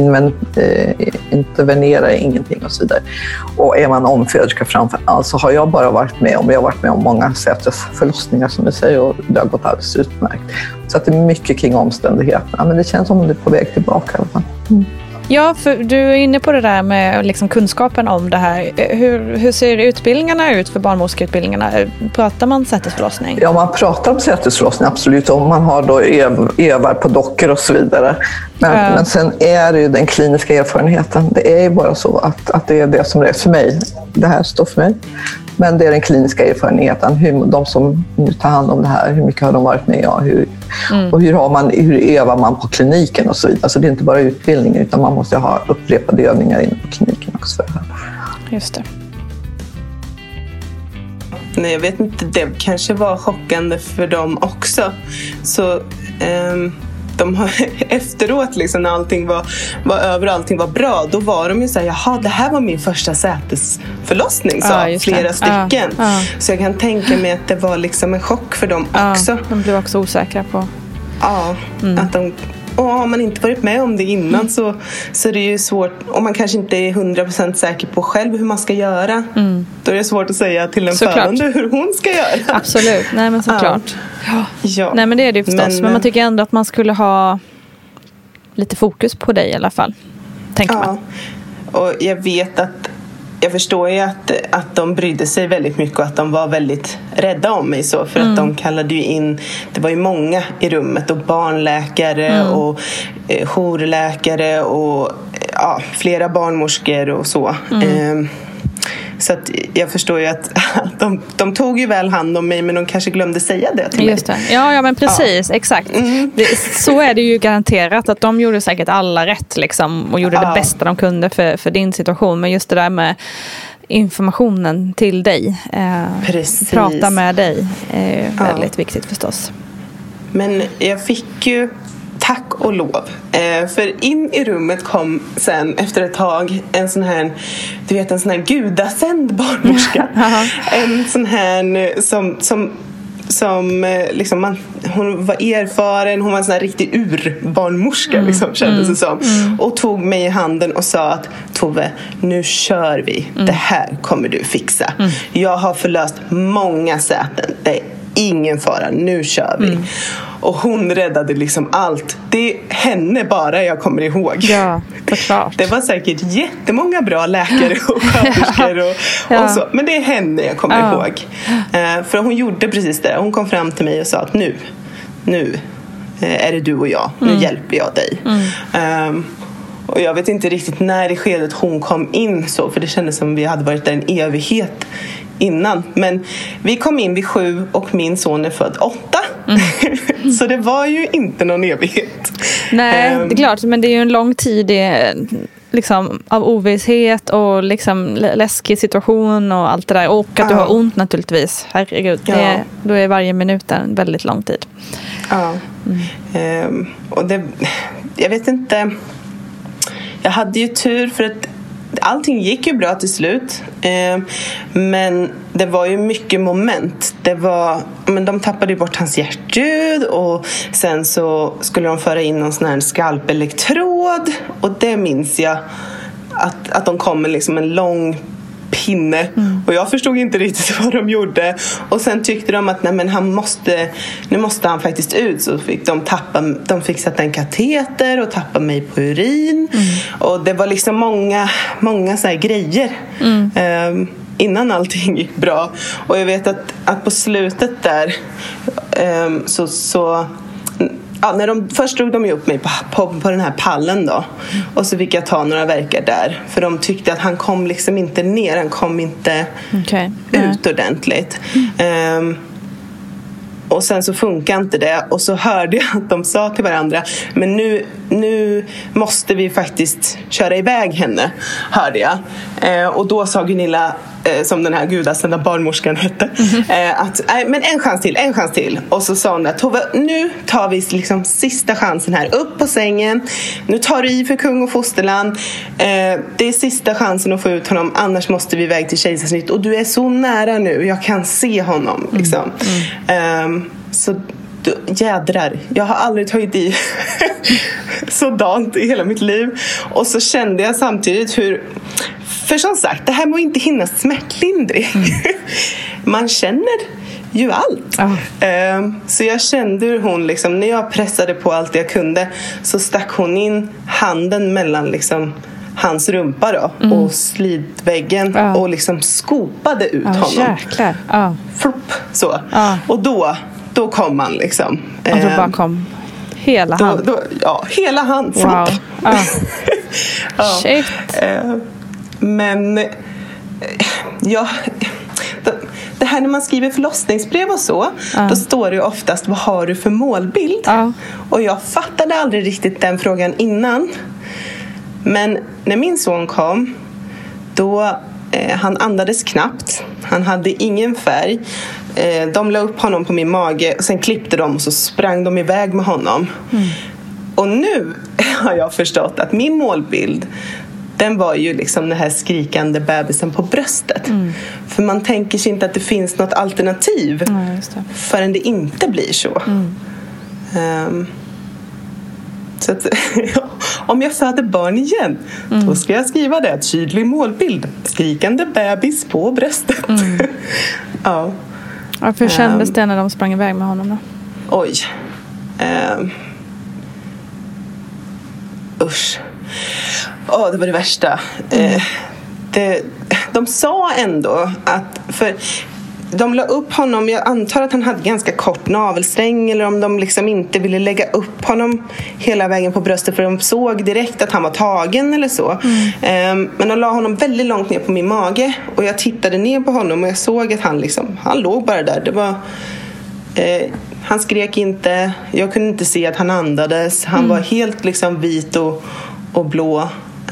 intervenerar ingenting och så vidare. Och är man omföderska framför allt, så har jag bara varit med om många sätesförlossningar som jag säger, och det har gått alldeles utmärkt. Så att det är mycket kring omständigheterna, men det känns som om det är på väg tillbaka i alla fall. Ja, för du är inne på det där med liksom kunskapen om det här. Hur ser utbildningarna ut för barnmorskeutbildningarna? Pratar man sätesförlossning? Ja, man pratar om sätesförlossning, absolut. Om man har då övar på dockor och så vidare. Men sen är det ju den kliniska erfarenheten. Det är ju bara så att det är det som det är för mig. Det här står för mig. Men det är den kliniska erfarenheten. De som nu tar hand om det här, hur mycket har de varit med? Ja, och hur övar man på kliniken och så vidare. Alltså det är inte bara utbildning, utan man måste ha upprepade övningar inne på kliniken också. Just det. Nej, jag vet inte, det kanske var chockande för dem också. Så de har efteråt liksom, när allting var över och allting var bra, då var de ju så här, jaha, det här var min första sätesförlossning, sa flera stycken. Så jag kan tänka mig att det var liksom en chock för dem också. De blev också osäkra på. Att de, har man inte varit med om det innan så är det ju svårt, och man kanske inte är 100% säker på själv hur man ska göra. Då är det svårt att säga till en födande hur hon ska göra. Absolut, nej men såklart. Ja. Nej men det är det ju förstås, men man tycker ändå att man skulle ha lite fokus på dig i alla fall, tänker man. Och jag förstår ju att de brydde sig väldigt mycket och att de var väldigt rädda om mig så, för att de kallade ju in, det var ju många i rummet, och barnläkare och jourläkare och flera barnmorskor och så. Så att jag förstår ju att de tog ju väl hand om mig, men de kanske glömde säga det till mig. Just det. Ja, men precis, exakt. Så är det ju garanterat, att de gjorde säkert alla rätt liksom, och gjorde det bästa de kunde för din situation. Men just det där med informationen till dig, prata med dig, är väldigt viktigt förstås. Men jag fick ju, tack och lov, för in i rummet kom sen efter ett tag en sån här gudasänd barnmorska. En sån här som liksom hon var erfaren, hon var en sån här riktig urbarnmorska liksom, kändes det som. Och tog mig i handen och sa att Tove, nu kör vi. Det här kommer du fixa. Jag har förlöst många säten. Det är ingen fara, nu kör vi. Och hon räddade liksom allt. Det är henne bara jag kommer ihåg. Ja, såklart. Det var säkert jättemånga bra läkare och sköterskor och så. Men det är henne jag kommer ihåg. För hon gjorde precis det. Hon kom fram till mig och sa att nu är det du och jag. Nu hjälper jag dig. Och jag vet inte riktigt när i skedet hon kom in så. För det kändes som vi hade varit där en evighet innan. Men vi kom in vid 7 och min son är född 8. Så det var ju inte någon evighet. Nej, det är klart. Men det är ju en lång tid liksom, av ovisshet och liksom läskig situation och allt det där. Och att du har ont naturligtvis. Herregud, då är varje minut en väldigt lång tid. Och jag vet inte. Jag hade ju tur för att allting gick ju bra till slut. Men det var ju mycket moment. Men de tappade ju bort hans hjärtljud. Och sen så skulle de föra in någon sån här skalpelektrod. Och det minns jag att de kom med liksom en lång pinne. Och jag förstod inte riktigt vad de gjorde. Och sen tyckte de att nu måste han faktiskt ut. Så fick de fick sätta en kateter och tappa mig på urin. Och det var liksom många så här grejer. Innan allting gick bra. Och jag vet att på slutet där först drog de ju upp mig på den här pallen då. Och så fick jag ta några verkar där. För de tyckte att han kom liksom inte ner. Han kom inte ut ordentligt. Och sen så funkar inte det. Och så hörde jag att de sa till varandra, men nu måste vi faktiskt köra iväg henne, hörde jag. Och då sa Gunilla, som den här gudasända barnmorskan hette, att men en chans till. Och så sa hon att Tove, nu tar vi liksom sista chansen här, upp på sängen. Nu tar du i för kung och fosterland. Det är sista chansen att få ut honom, annars måste vi iväg till kejsarsnitt. Och du är så nära nu, jag kan se honom liksom. Så jädrar, jag har aldrig tagit i sådant i hela mitt liv. Och så kände jag samtidigt hur, för som sagt, det här må inte hinna smärtlindring. Man känner ju allt. Så jag kände hur hon liksom, när jag pressade på allt jag kunde, så stack hon in handen mellan liksom hans rumpa då och slidväggen och liksom skopade ut honom. Jäklar. Flopp, så. Och då kom han liksom. Och då bara kom hela hand. Hela hand. Wow. Shit. Men det här när man skriver förlossningsbrev och så, då står det ju oftast, vad har du för målbild? Och jag fattade aldrig riktigt den frågan innan. Men när min son kom, då han andades knappt. Han hade ingen färg. De la upp honom på min mage och sen klippte de och så sprang de iväg med honom. Och nu har jag förstått att min målbild, den var ju liksom den här skrikande bebisen på bröstet. För man tänker sig inte att det finns något alternativ förrän det inte blir så. Så att, om jag föder barn igen, då ska jag skriva det. Tydlig målbild. Skrikande bebis på bröstet. Ja. Hur kändes det när de sprang iväg med honom då? Oj. Usch. Det var det värsta. De sa ändå att... För de la upp honom, jag antar att han hade ganska kort navelsträng, eller om de liksom inte ville lägga upp honom hela vägen på bröstet för de såg direkt att han var tagen eller så. Men de la honom väldigt långt ner på min mage och jag tittade ner på honom och jag såg att han låg bara där. Det var, han skrek inte, jag kunde inte se att han andades. Han var helt liksom vit och blå.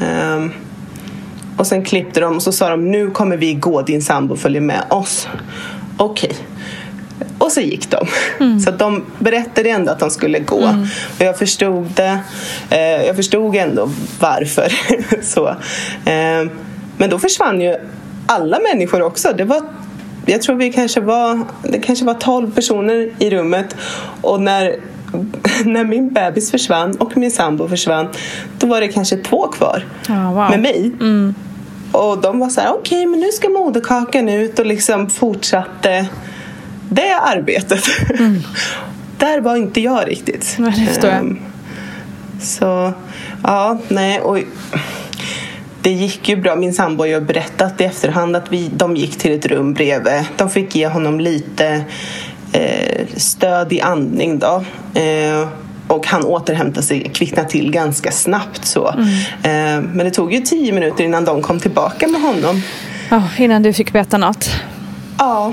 Och sen klippte de och så sa de, nu kommer vi gå, din sambo följer med oss. Okej. Och så gick de. Så att de berättade ändå att de skulle gå. Och jag förstod det. Jag förstod ändå varför. Så. Men då försvann ju alla människor också. Jag tror det kanske var 12 personer i rummet. Och när min bebis försvann och min sambo försvann, då var det kanske 2 kvar med mig. Och de var så här, okej, men nu ska moderkakan ut, och liksom fortsatte det arbetet. Där var inte jag riktigt. Nej, det förstår jag. Så, och det gick ju bra. Min sambo har ju berättat i efterhand att de gick till ett rum bredvid. De fick ge honom lite stöd i andning då. Och han återhämtade sig, kvicknade till ganska snabbt så. Men det tog ju 10 minuter innan de kom tillbaka med honom. Innan du fick veta något. Ja.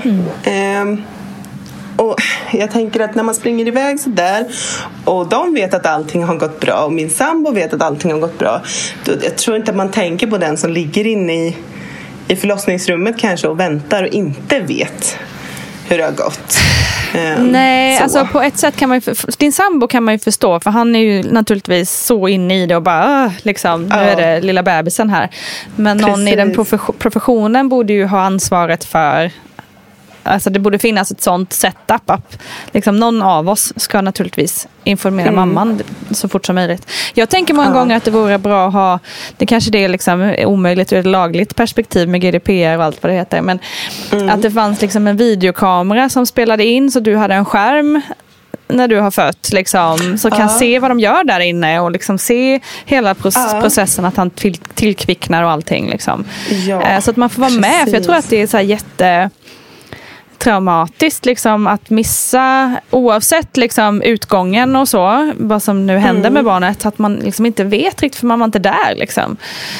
Och jag tänker att när man springer iväg så där och de vet att allting har gått bra och min sambo vet att allting har gått bra, då, jag tror inte att man tänker på den som ligger inne i förlossningsrummet kanske och väntar och inte vet hur det har gått. Nej, alltså på ett sätt kan man ju, din sambo kan man ju förstå, för han är ju naturligtvis så inne i det och bara liksom, nu är det lilla bebisen här. Men någon i den professionen borde ju ha ansvaret för, alltså det borde finnas ett sånt setup att liksom någon av oss ska naturligtvis informera mamman så fort som möjligt. Jag tänker många gånger att det vore bra att ha, det kanske det är liksom omöjligt ur ett lagligt perspektiv med GDPR och allt vad det heter, men att det fanns liksom en videokamera som spelade in så du hade en skärm när du har fött liksom, så kan se vad de gör där inne och liksom se hela processen att han tillkvicknar och allting liksom. Så att man får vara med, för jag tror att det är så här traumatiskt liksom, att missa oavsett liksom, utgången och så, vad som nu händer med barnet, att man liksom inte vet riktigt för man var inte där liksom.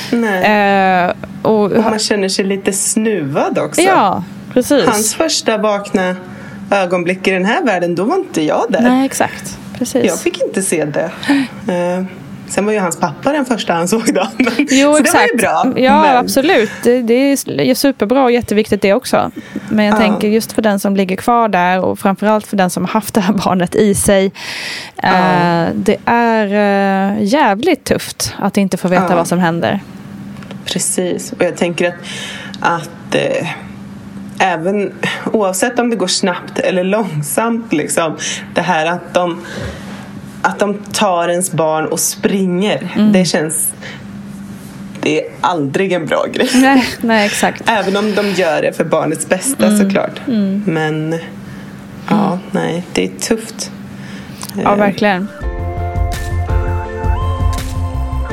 Och man känner sig lite snuvad också. Ja, precis. Hans första vakna ögonblick i den här världen, då var inte jag där. Nej, exakt. Precis. Jag fick inte se det. Sen var ju hans pappa den första han såg då. Jo, så exakt. det var ju bra. Ja, men absolut. Det är superbra och jätteviktigt det också. Men jag tänker just för den som ligger kvar där och framförallt för den som har haft det här barnet i sig. Det är jävligt tufft att inte få veta vad som händer. Precis. Och jag tänker att även oavsett om det går snabbt eller långsamt liksom, det här att de tar ens barn och springer, det är aldrig en bra grej. Nej, exakt. Även om de gör det för barnets bästa såklart. Men det är tufft. Ja, verkligen.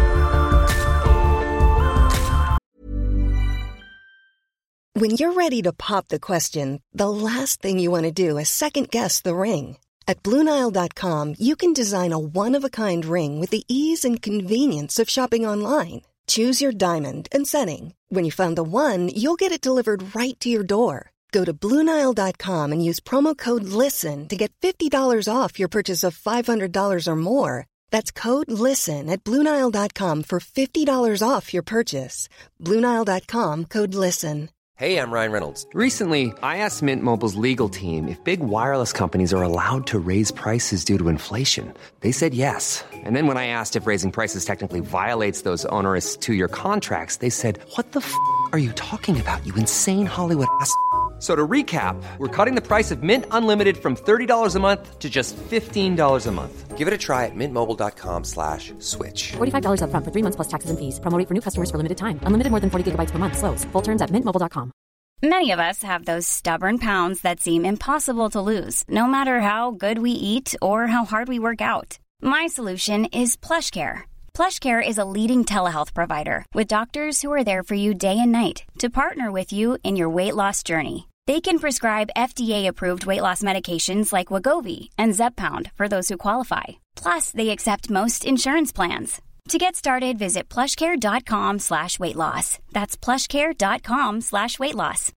When you're ready to pop the question, the last thing you want to do is second-guess the ring. At BlueNile.com, you can design a one-of-a-kind ring with the ease and convenience of shopping online. Choose your diamond and setting. When you find the one, you'll get it delivered right to your door. Go to BlueNile.com and use promo code LISTEN to get $50 off your purchase of $500 or more. That's code LISTEN at BlueNile.com for $50 off your purchase. BlueNile.com, code LISTEN. Hey, I'm Ryan Reynolds. Recently, I asked Mint Mobile's legal team if big wireless companies are allowed to raise prices due to inflation. They said yes. And then when I asked if raising prices technically violates those onerous two-year contracts, they said, "What the f*** are you talking about, you insane Hollywood ass?" So to recap, we're cutting the price of Mint Unlimited from $30 a month to just $15 a month. Give it a try at mintmobile.com/switch. $45 up front for 3 months plus taxes and fees. Promo rate for new customers for limited time. Unlimited more than 40 gigabytes per month. Slows full terms at mintmobile.com. Many of us have those stubborn pounds that seem impossible to lose, no matter how good we eat or how hard we work out. My solution is PlushCare. PlushCare is a leading telehealth provider with doctors who are there for you day and night to partner with you in your weight loss journey. They can prescribe FDA-approved weight loss medications like Wegovy and Zepbound for those who qualify. Plus, they accept most insurance plans. To get started, visit plushcare.com/weightloss. That's plushcare.com/weightloss.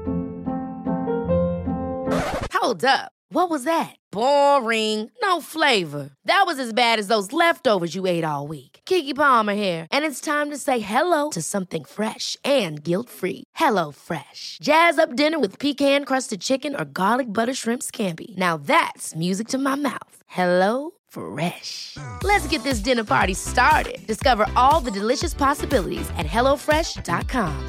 Hold up. What was that? Boring. No flavor. That was as bad as those leftovers you ate all week. Keke Palmer here, and it's time to say hello to something fresh and guilt-free. Hello Fresh. Jazz up dinner with pecan-crusted chicken or garlic butter shrimp scampi. Now that's music to my mouth. Hello Fresh. Let's get this dinner party started. Discover all the delicious possibilities at HelloFresh.com.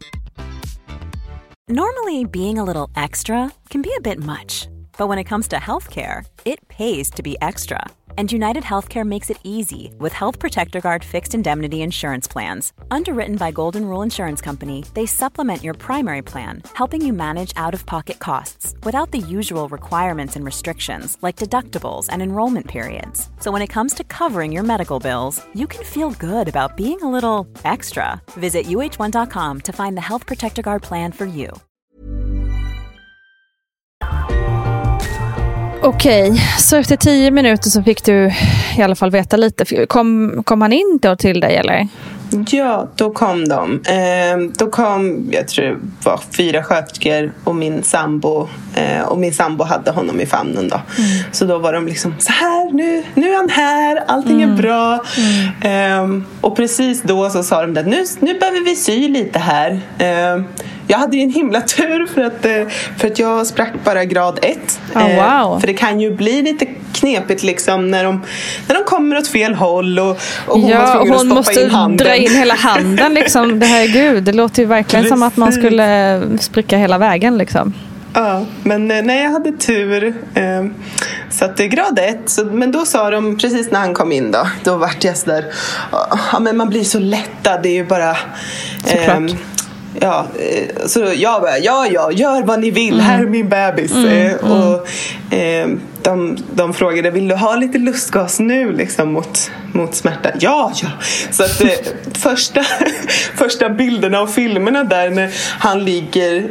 Normally, being a little extra can be a bit much. But when it comes to healthcare, it pays to be extra. And United Healthcare makes it easy with Health Protector Guard fixed indemnity insurance plans. Underwritten by Golden Rule Insurance Company, they supplement your primary plan, helping you manage out-of-pocket costs without the usual requirements and restrictions like deductibles and enrollment periods. So when it comes to covering your medical bills, you can feel good about being a little extra. Visit UH1.com to find the Health Protector Guard plan for you. Okej, så efter 10 minuter så fick du i alla fall veta lite. Kom han in då till dig eller? Ja, då kom de. Då kom, jag tror det var 4 sköterskor och min sambo. Och min sambo hade honom i famnen då. Så då var de liksom så här, nu är han här, allting är bra. Och precis då så sa de att nu behöver vi sy lite här. Jag hade ju en himla tur för att jag sprack bara grad 1. Wow. För det kan ju bli lite knepigt liksom när de kommer åt fel håll och hon måste dra in hela handen liksom. Det här gud, det låter ju verkligen som att man skulle spricka hela vägen liksom. Ja, men nej, jag hade tur. Så att det är grad 1. Men då sa de, precis när han kom in då vart jag så där, ja men man blir så lättad, det är ju bara ja, så jag bara, ja, gör vad ni vill, här är min bebis. Och de frågade, vill du ha lite lustgas nu liksom mot smärta? Ja. Så att första bilderna och filmerna där när han ligger,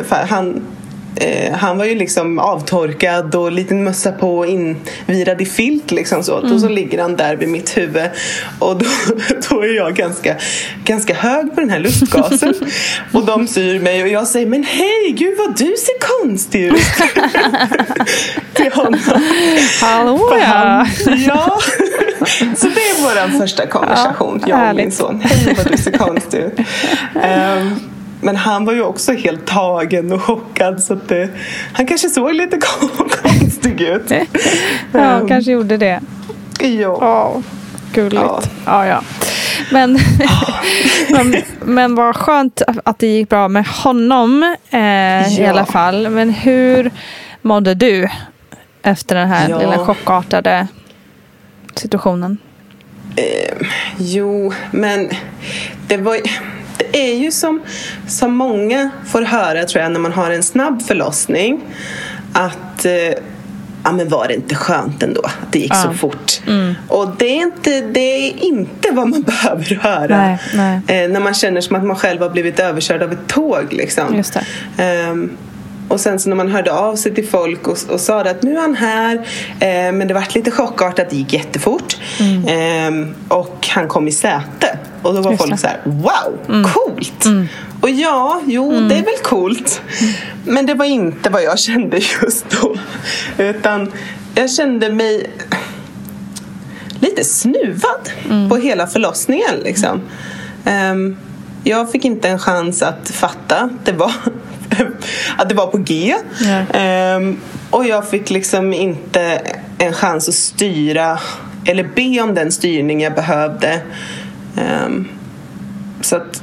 han var ju liksom avtorkad och liten mössa på, invirad i filt liksom så. Och så ligger han där vid mitt huvud och då är jag ganska hög på den här lustgasen och de syr mig och jag säger, men hej, gud vad du ser konstig ut. Till honom. Hallå ja. Ja. Så det är vår första konversation, jag och min son. Hej vad du ser konstig ut. Men han var ju också helt tagen och chockad, så att han kanske såg lite konstig ut. Ja, kanske gjorde det. Ja. Gulligt. Ja. Men vad skönt att det gick bra med honom i alla fall. Men hur mådde du efter den här lilla chockartade situationen? Men det är ju som många får höra, tror jag, när man har en snabb förlossning, att men var det inte skönt ändå att det gick så fort? Och det är inte vad man behöver höra. Nej. När man känner som att man själv har blivit överkörd av ett tåg liksom. Just det. Och sen så när man hörde av sig till folk och sa att nu är han här, men det var lite chockartat, det gick jättefort. Och han kom i säte. Och då var folk så här: wow, coolt. Och det är väl coolt. Men det var inte vad jag kände just då. Utan jag kände mig lite snuvad på hela förlossningen liksom. Jag fick inte en chans att fatta att det var på G. Och jag fick liksom inte en chans att styra eller be om den styrning jag behövde. Så att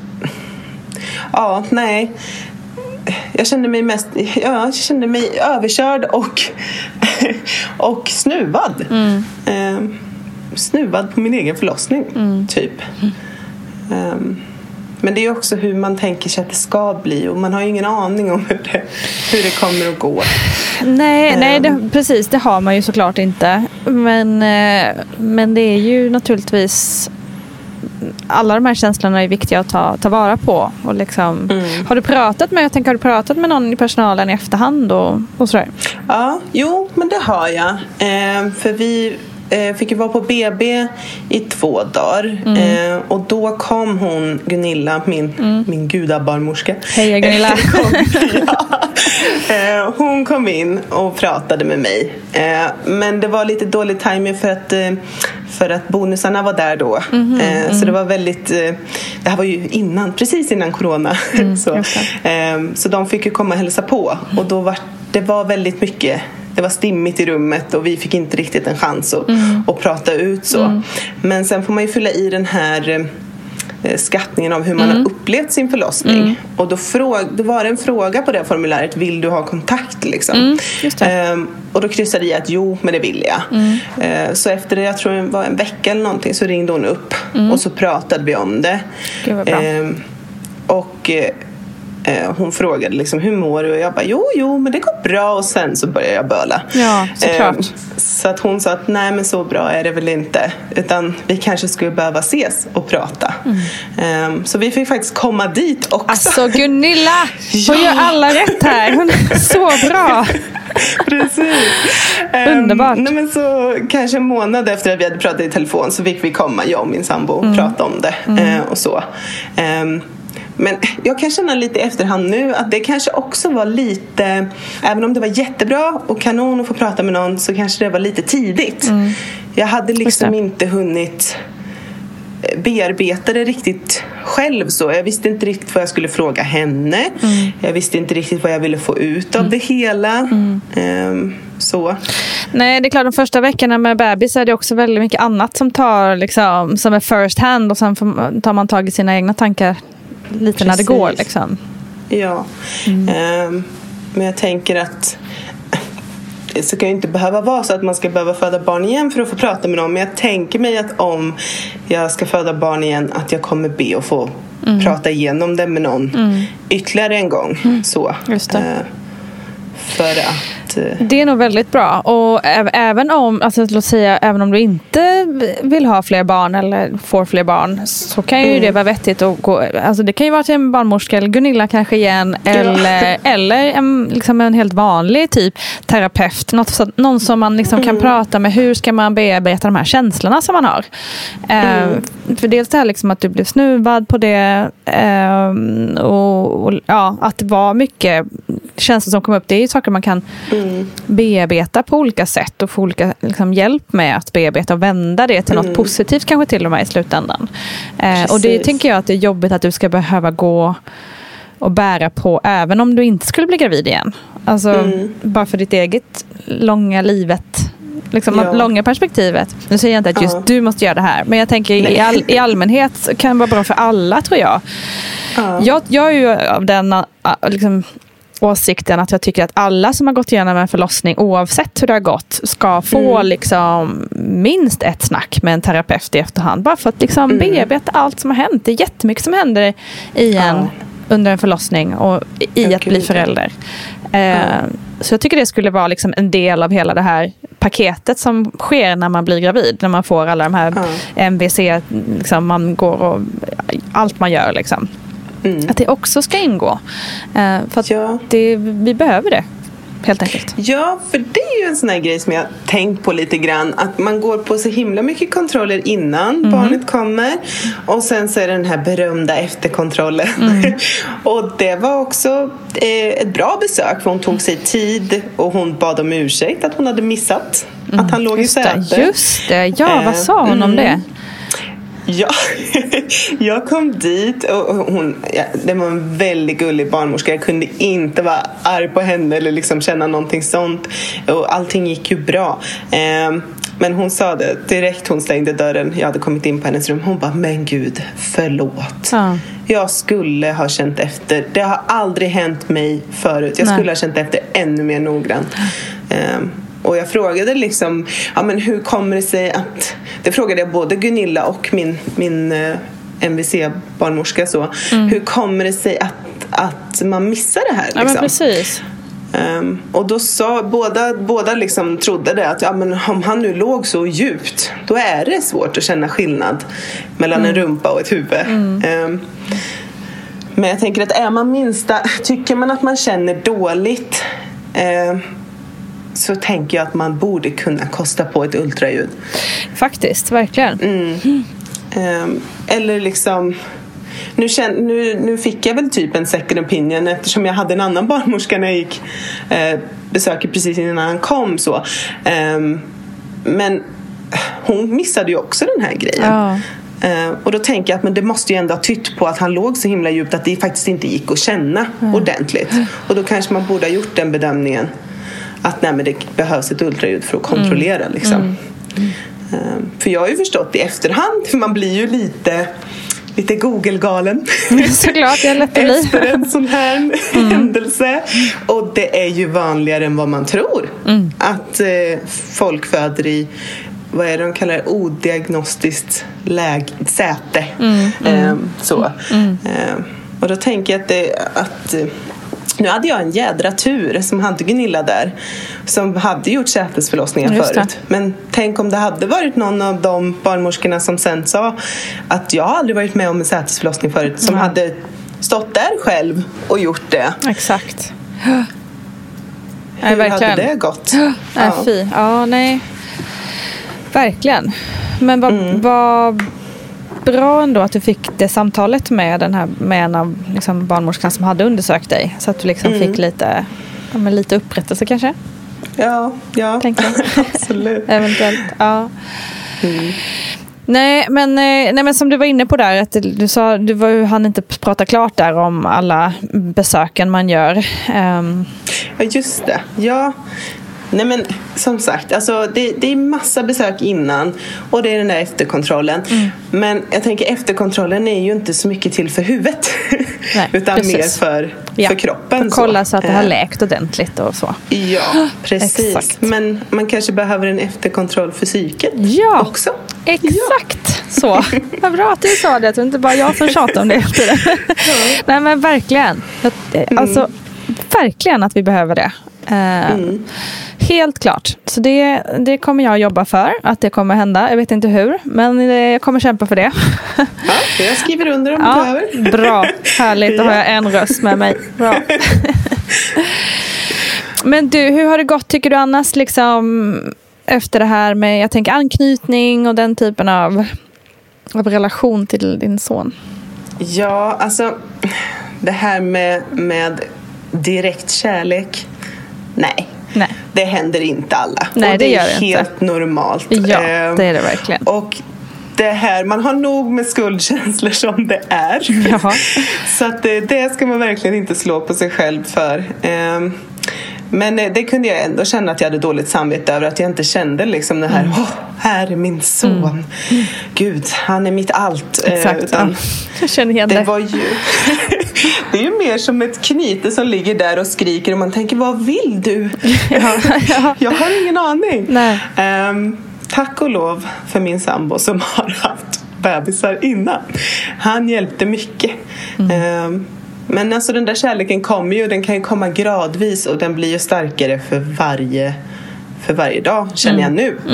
nej, jag kände mig överkörd och snuvad. Snuvad på min egen förlossning typ. Men det är också hur man tänker sig att det ska bli. Och man har ju ingen aning om hur det kommer att gå. Nej, precis. Det har man ju såklart inte. Men det är ju naturligtvis... Alla de här känslorna är viktiga att ta vara på. Och liksom, har du pratat med någon i personalen i efterhand och sådär? Ja, men det har jag. För vi... fick ju vara på BB i 2 dagar. Och då kom hon, Gunilla, min gudabarnmorska. Hej Gunilla. Hon kom in och pratade med mig. Men det var lite dålig timing för att bonusarna var där då. Så det var väldigt... det här var ju precis innan corona. Så de fick ju komma och hälsa på. Och då det var väldigt mycket... Det var stimmigt i rummet och vi fick inte riktigt en chans att prata ut så. Men sen får man ju fylla i den här skattningen av hur man har upplevt sin förlossning. Och då var det en fråga på det formuläret: vill du ha kontakt liksom? Just det. Och då kryssade jag att men det vill jag. Så efter det, jag tror det var en vecka eller någonting, så ringde hon upp och så pratade vi om det. Gud vad bra. Och hon frågade liksom, hur mår du? Och jag bara, jo, men det går bra. Och sen så började jag böla. Ja, såklart. Så att hon sa att nej, men så bra är det väl inte. Utan vi kanske skulle behöva ses och prata. Så vi fick faktiskt komma dit också. Alltså Gunilla, hon gör alla rätt här. Hon är så bra. Precis. Underbart. Nej, men så kanske en månad efter att vi hade pratat i telefon så fick vi komma, jag och min sambo, och prata om det. Och så. Men jag kan känna lite i efterhand nu att det kanske också var lite, även om det var jättebra och kanon att få prata med någon, så kanske det var lite tidigt. Jag hade liksom inte hunnit bearbeta det riktigt själv så. Jag visste inte riktigt vad jag skulle fråga henne. Jag visste inte riktigt vad jag ville få ut av det hela. Så. Nej, det är klart, de första veckorna med bebis är det också väldigt mycket annat som tar liksom, som är first hand, och sen tar man tag i sina egna tankar lite. Precis. När det går liksom. Ja. Men jag tänker att det ska ju inte behöva vara så att man ska behöva föda barn igen för att få prata med någon. Men jag tänker mig att om jag ska föda barn igen, att jag kommer be och få prata igenom det med någon ytterligare en gång. Så. Just det. För att... Det är nog väldigt bra. Och även om, alltså, låt säga, även om du inte vill ha fler barn eller får fler barn, så kan ju det vara vettigt att gå. Alltså det kan ju vara till en barnmorska eller Gunilla kanske igen, eller liksom en helt vanlig typ terapeut. Någon som man liksom kan prata med. Hur ska man bearbeta de här känslorna som man har? För dels det här liksom att du blev snuvad på det, och att det var mycket känslor som kom upp. Det är ju saker man kan bearbeta på olika sätt och få olika liksom, hjälp med att bearbeta och vända det till något positivt kanske till och med i slutändan. Och det tänker jag att det är jobbigt att du ska behöva gå och bära på även om du inte skulle bli gravid igen. Alltså bara för ditt eget långa livet, liksom långa perspektivet. Nu säger jag inte att just du måste göra det här, men jag tänker i allmänhet kan det vara bra för alla, tror jag. Jag är ju av den liksom åsikten att jag tycker att alla som har gått igenom en förlossning, oavsett hur det har gått, ska få liksom minst ett snack med en terapeut i efterhand, bara för att liksom bearbeta allt som har hänt. Det är jättemycket som händer i en under en förlossning och i att bli förälder. Så jag tycker det skulle vara liksom en del av hela det här paketet som sker när man blir gravid. När man får alla de här MVC, liksom, man går och allt man gör liksom. Att det också ska ingå. För att vi behöver det. Helt enkelt. Ja, för det är ju en sån här grej som jag tänkt på lite grann. Att man går på så himla mycket kontroller innan barnet kommer. Och sen så är det den här berömda efterkontrollen. Och det var också ett bra besök. För hon tog sig tid och hon bad om ursäkt att hon hade missat att han låg i sätet. Just det, ja, vad sa hon om det? Ja, jag kom dit och det var en väldigt gullig barnmorska. Jag kunde inte vara arg på henne eller liksom känna någonting sånt. Och allting gick ju bra. Men hon sa det direkt, hon stängde dörren. Jag hade kommit in på hennes rum. Hon bara, men gud, förlåt. Jag skulle ha känt efter. Det har aldrig hänt mig förut. Jag skulle ha känt efter ännu mer noggrant. Och jag frågade liksom, men hur kommer det sig att... Det frågade jag både Gunilla och min MVC-barnmorska så. Hur kommer det sig att man missar det här? Liksom? Ja, men precis. Och då sa båda liksom trodde det att men om han nu låg så djupt, då är det svårt att känna skillnad mellan en rumpa och ett huvud. Men jag tänker att är man minsta, tycker man att man känner dåligt... så tänker jag att man borde kunna kosta på ett ultraljud. Faktiskt, verkligen. Eller liksom... Nu fick jag väl typ en second opinion eftersom jag hade en annan barnmorska när jag gick besöket precis innan han kom. Så. Men hon missade ju också den här grejen. Och då tänker jag att men det måste ju ändå ha tytt på att han låg så himla djupt att det faktiskt inte gick att känna ordentligt. Och då kanske man borde ha gjort den bedömningen att nej, men det behövs ett ultraljud för att kontrollera liksom. För jag har ju förstått i efterhand, för man blir ju lite Google-galen såklart, jag lätt efter en sån här händelse. Och det är ju vanligare än vad man tror att folk föder i, vad är det de kallar det, odiagnostiskt säte. Och då tänker jag att nu hade jag en jädra tur som hade Gunilla där, som hade gjort sätesförlossningar förut. Men tänk om det hade varit någon av de barnmorskorna som sen sa att jag aldrig varit med om en sätesförlossning förut, som hade stått där själv och gjort det. Exakt. Hur hade det gått? Nej. Verkligen. Men vad bra ändå att du fick det samtalet med en av liksom barnmorskan som hade undersökt dig, så att du liksom fick lite upprättelse kanske. Ja, absolut. Eventuellt, ja. Nej, men som du var inne på där, att du sa han inte prata klart där om alla besöken man gör. Ja, just det. Ja. Nej, men som sagt, alltså det är massa besök innan och det är den där efterkontrollen. Men jag tänker efterkontrollen är ju inte så mycket till för huvudet. Nej, utan precis. Mer för kroppen. För kolla så att det har läkt ordentligt och så. Ja, precis. Exakt. Men man kanske behöver en efterkontroll för psyket också. Exakt. Så. Vad bra att du sa det. Jag tror inte bara jag som tjatar om det efter det. Nej, men verkligen. Alltså, verkligen att vi behöver det. Helt klart. Så det kommer jag jobba för, att det kommer hända. Jag vet inte hur, men jag kommer kämpa för det. Ja, jag skriver under om du behöver. Bra, härligt. Då har jag en röst med mig. Bra. Men du, hur har det gått tycker du annars liksom efter det här med, jag tänker anknytning och den typen av relation till din son? Ja, alltså det här med direkt kärlek, nej. Det händer inte alla. Nej, och det är helt normalt. Ja, det är det verkligen. Och det här, man har nog med skuldkänslor som det är. Så att det ska man verkligen inte slå på sig själv för. Men det kunde jag ändå känna att jag hade dåligt samvete över, att jag inte kände liksom det här, här är min son. Gud, han är mitt allt. Exakt, utan jag känner igen det. Det var ju det är ju mer som ett knyte som ligger där och skriker och man tänker, vad vill du? Jag har ingen aning. Nej. Tack och lov för min sambo som har haft bebisar innan. Han hjälpte mycket. Men alltså den där kärleken kommer ju, den kan ju komma gradvis och den blir ju starkare för varje dag, känner jag nu.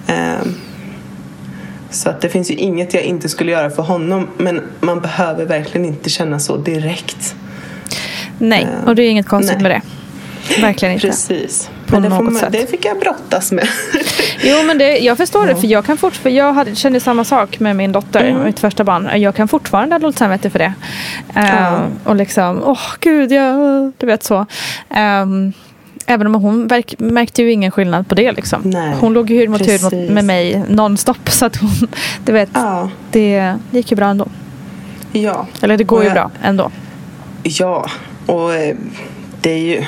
Så att det finns ju inget jag inte skulle göra för honom, men man behöver verkligen inte känna så direkt. Nej, och det är inget konstigt med det. Verkligen inte. Precis. Men det fick jag brottas med. Jo, men jag förstår det. För jag kan fortfarande, kände samma sak med min dotter, mitt första barn. Jag kan fortfarande ha dåligt samvete för det. Och liksom, gud, du vet så. Även om hon märkte ju ingen skillnad på det liksom. Nej, hon låg ju hud mot hud med mig nonstop. Så att hon, du vet, det gick ju bra ändå. Ja. Eller det går ju bra ändå. Ja, och det är ju...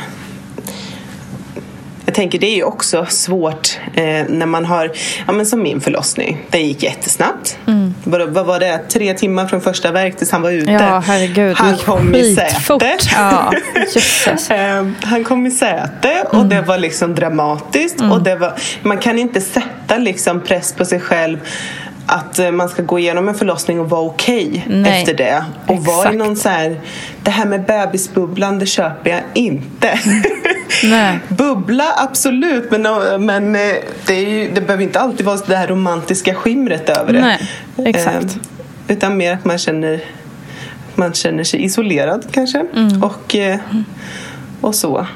Jag tänker det är ju också svårt när man har, men som min förlossning, det gick jättesnabbt. Vad var det? 3 timmar från första verk tills han var ute. Ja, herregud. Han kom i säte. Ja, han kom i säte och det var liksom dramatiskt. Och det var, man kan inte sätta liksom press på sig själv att man ska gå igenom en förlossning och vara okej efter det. Och vara i någon så här, det här med bebisbubblan, det köper jag inte. Nej. Bubbla, absolut, men det behöver inte alltid vara det här romantiska skimret över det. Nej, exakt. Utan mer att man känner sig isolerad kanske. Och så.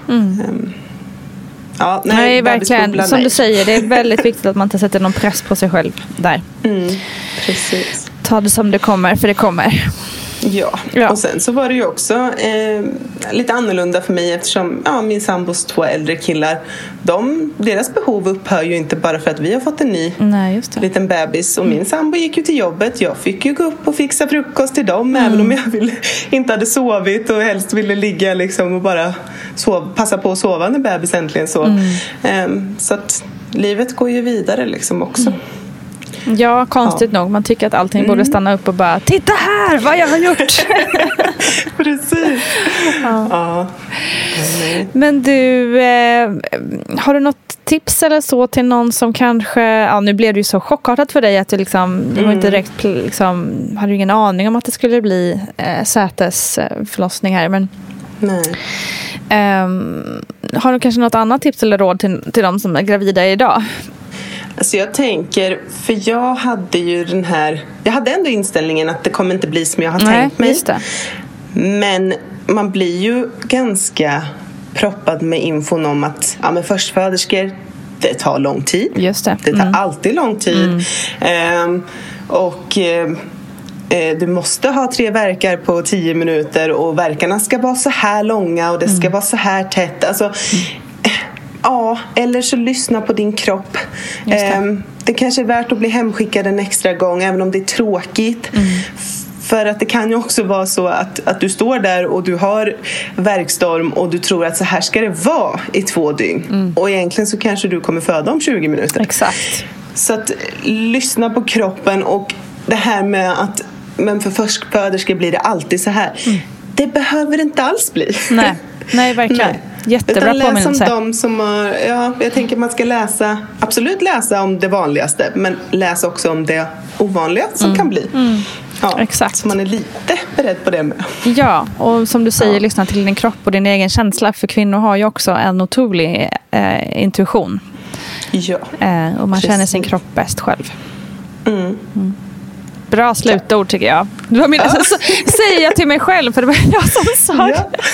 Ja, nej, verkligen. Som du säger, det är väldigt viktigt att man inte sätter någon press på sig själv där. Precis. Ta det som det kommer, för det kommer. Ja, och sen så var det ju också lite annorlunda för mig eftersom min sambos 2 äldre killar, deras behov upphör ju inte bara för att vi har fått en ny liten bebis. Och min sambo gick ju till jobbet, jag fick ju gå upp och fixa frukost till dem även om jag inte hade sovit och helst ville ligga liksom och bara passa på att sova när bebis äntligen sov. Så att livet går ju vidare liksom också. Ja, konstigt nog. Man tycker att allting borde stanna upp och bara, titta här vad jag har gjort. Precis. Men du, har du något tips eller så till någon som kanske, nu blev det ju så chockartat för dig att du liksom, du var inte direkt liksom, hade ingen aning om att det skulle bli sätesförlossning här, men har du kanske något annat tips eller råd till de som är gravida idag? Alltså jag tänker, för jag hade ändå inställningen att det kommer inte bli som jag har tänkt mig. Just det. Men man blir ju ganska proppad med infon om att men förstföderskor, det tar lång tid. Just det. Det tar alltid lång tid. Du måste ha 3 verkar på 10 minuter och verkarna ska vara så här långa och det ska vara så här tätt. Alltså eller så lyssna på din kropp. Det kanske är värt att bli hemskickad en extra gång även om det är tråkigt. För att det kan ju också vara så att du står där och du har värkstorm och du tror att så här ska det vara i 2 dygn. Och egentligen så kanske du kommer föda om 20 minuter. Exakt. Så att lyssna på kroppen, och det här med att men för förstföderskor blir det alltid så här. Det behöver inte alls bli. Nej, verkligen. Jättebra påminnelse. Läs om dem som har, jag tänker man ska absolut läsa om det vanligaste, men läs också om det ovanliga som kan bli. Exakt. Så man är lite beredd på det med. Ja, och som du säger, lyssna till din kropp och din egen känsla, för kvinnor har ju också en otrolig intuition. Ja. Och man känner sin kropp bäst själv. Bra slutord tycker jag. Du har säger jag till mig själv, för det var jag som sa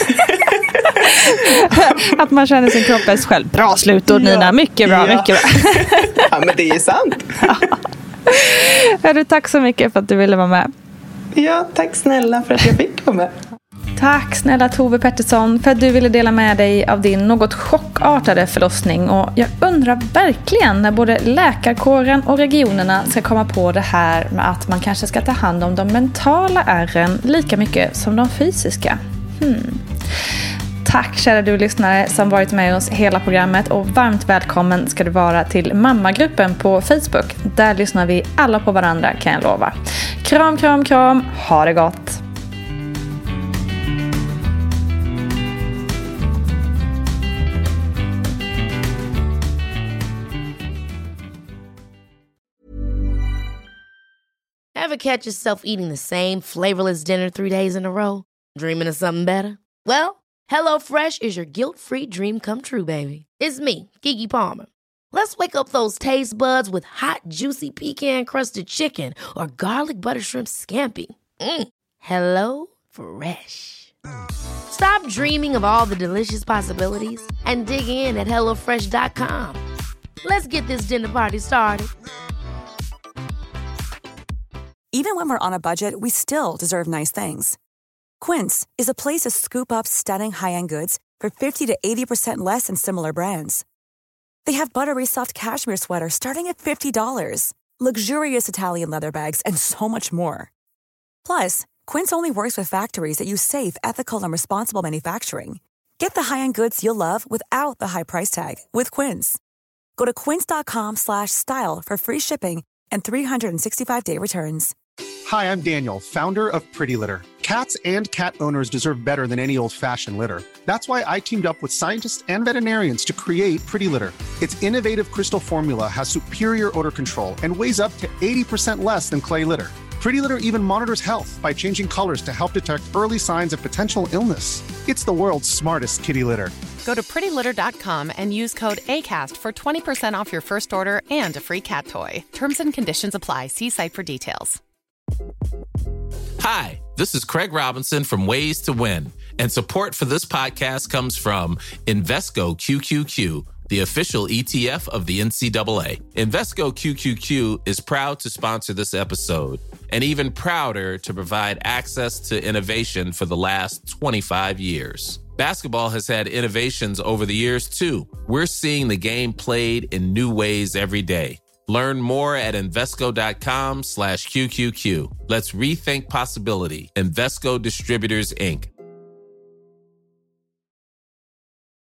att man känner sin kropp bäst själv. Bra slutord, Nina. Mycket bra, mycket bra. Ja, men det är sant. Tack så mycket för att du ville vara med. Ja, tack snälla för att jag fick vara med. Tack snälla Tove Pettersson för att du ville dela med dig av din något chockartade förlossning. Och jag undrar verkligen när både läkarkåren och regionerna ska komma på det här med att man kanske ska ta hand om de mentala ärren lika mycket som de fysiska. Tack kära du lyssnare som varit med oss hela programmet, och varmt välkommen ska du vara till mammagruppen på Facebook. Där lyssnar vi alla på varandra, kan jag lova. Kram, kram, kram. Ha det gott. Ever catch yourself eating the same flavorless dinner 3 days in a row? Dreaming of something better? Well, HelloFresh is your guilt-free dream come true, baby. It's me, Keke Palmer. Let's wake up those taste buds with hot, juicy pecan-crusted chicken or garlic butter shrimp scampi. Hello Fresh. Stop dreaming of all the delicious possibilities and dig in at HelloFresh.com. Let's get this dinner party started. Even when we're on a budget, we still deserve nice things. Quince is a place to scoop up stunning high-end goods for 50 to 80% less than similar brands. They have buttery soft cashmere sweaters starting at $50, luxurious Italian leather bags, and so much more. Plus, Quince only works with factories that use safe, ethical, and responsible manufacturing. Get the high-end goods you'll love without the high price tag with Quince. Go to quince.com/style for free shipping and 365-day returns. Hi, I'm Daniel, founder of Pretty Litter. Cats and cat owners deserve better than any old-fashioned litter. That's why I teamed up with scientists and veterinarians to create Pretty Litter. Its innovative crystal formula has superior odor control and weighs up to 80% less than clay litter. Pretty Litter even monitors health by changing colors to help detect early signs of potential illness. It's the world's smartest kitty litter. Go to prettylitter.com and use code ACAST for 20% off your first order and a free cat toy. Terms and conditions apply. See site for details. Hi, this is Craig Robinson from Ways to Win, and support for this podcast comes from Invesco QQQ, the official ETF of the NCAA. Invesco QQQ is proud to sponsor this episode, and even prouder to provide access to innovation for the last 25 years. Basketball has had innovations over the years, too. We're seeing the game played in new ways every day. Learn more at Invesco.com/QQQ. Let's rethink possibility. Invesco Distributors, Inc.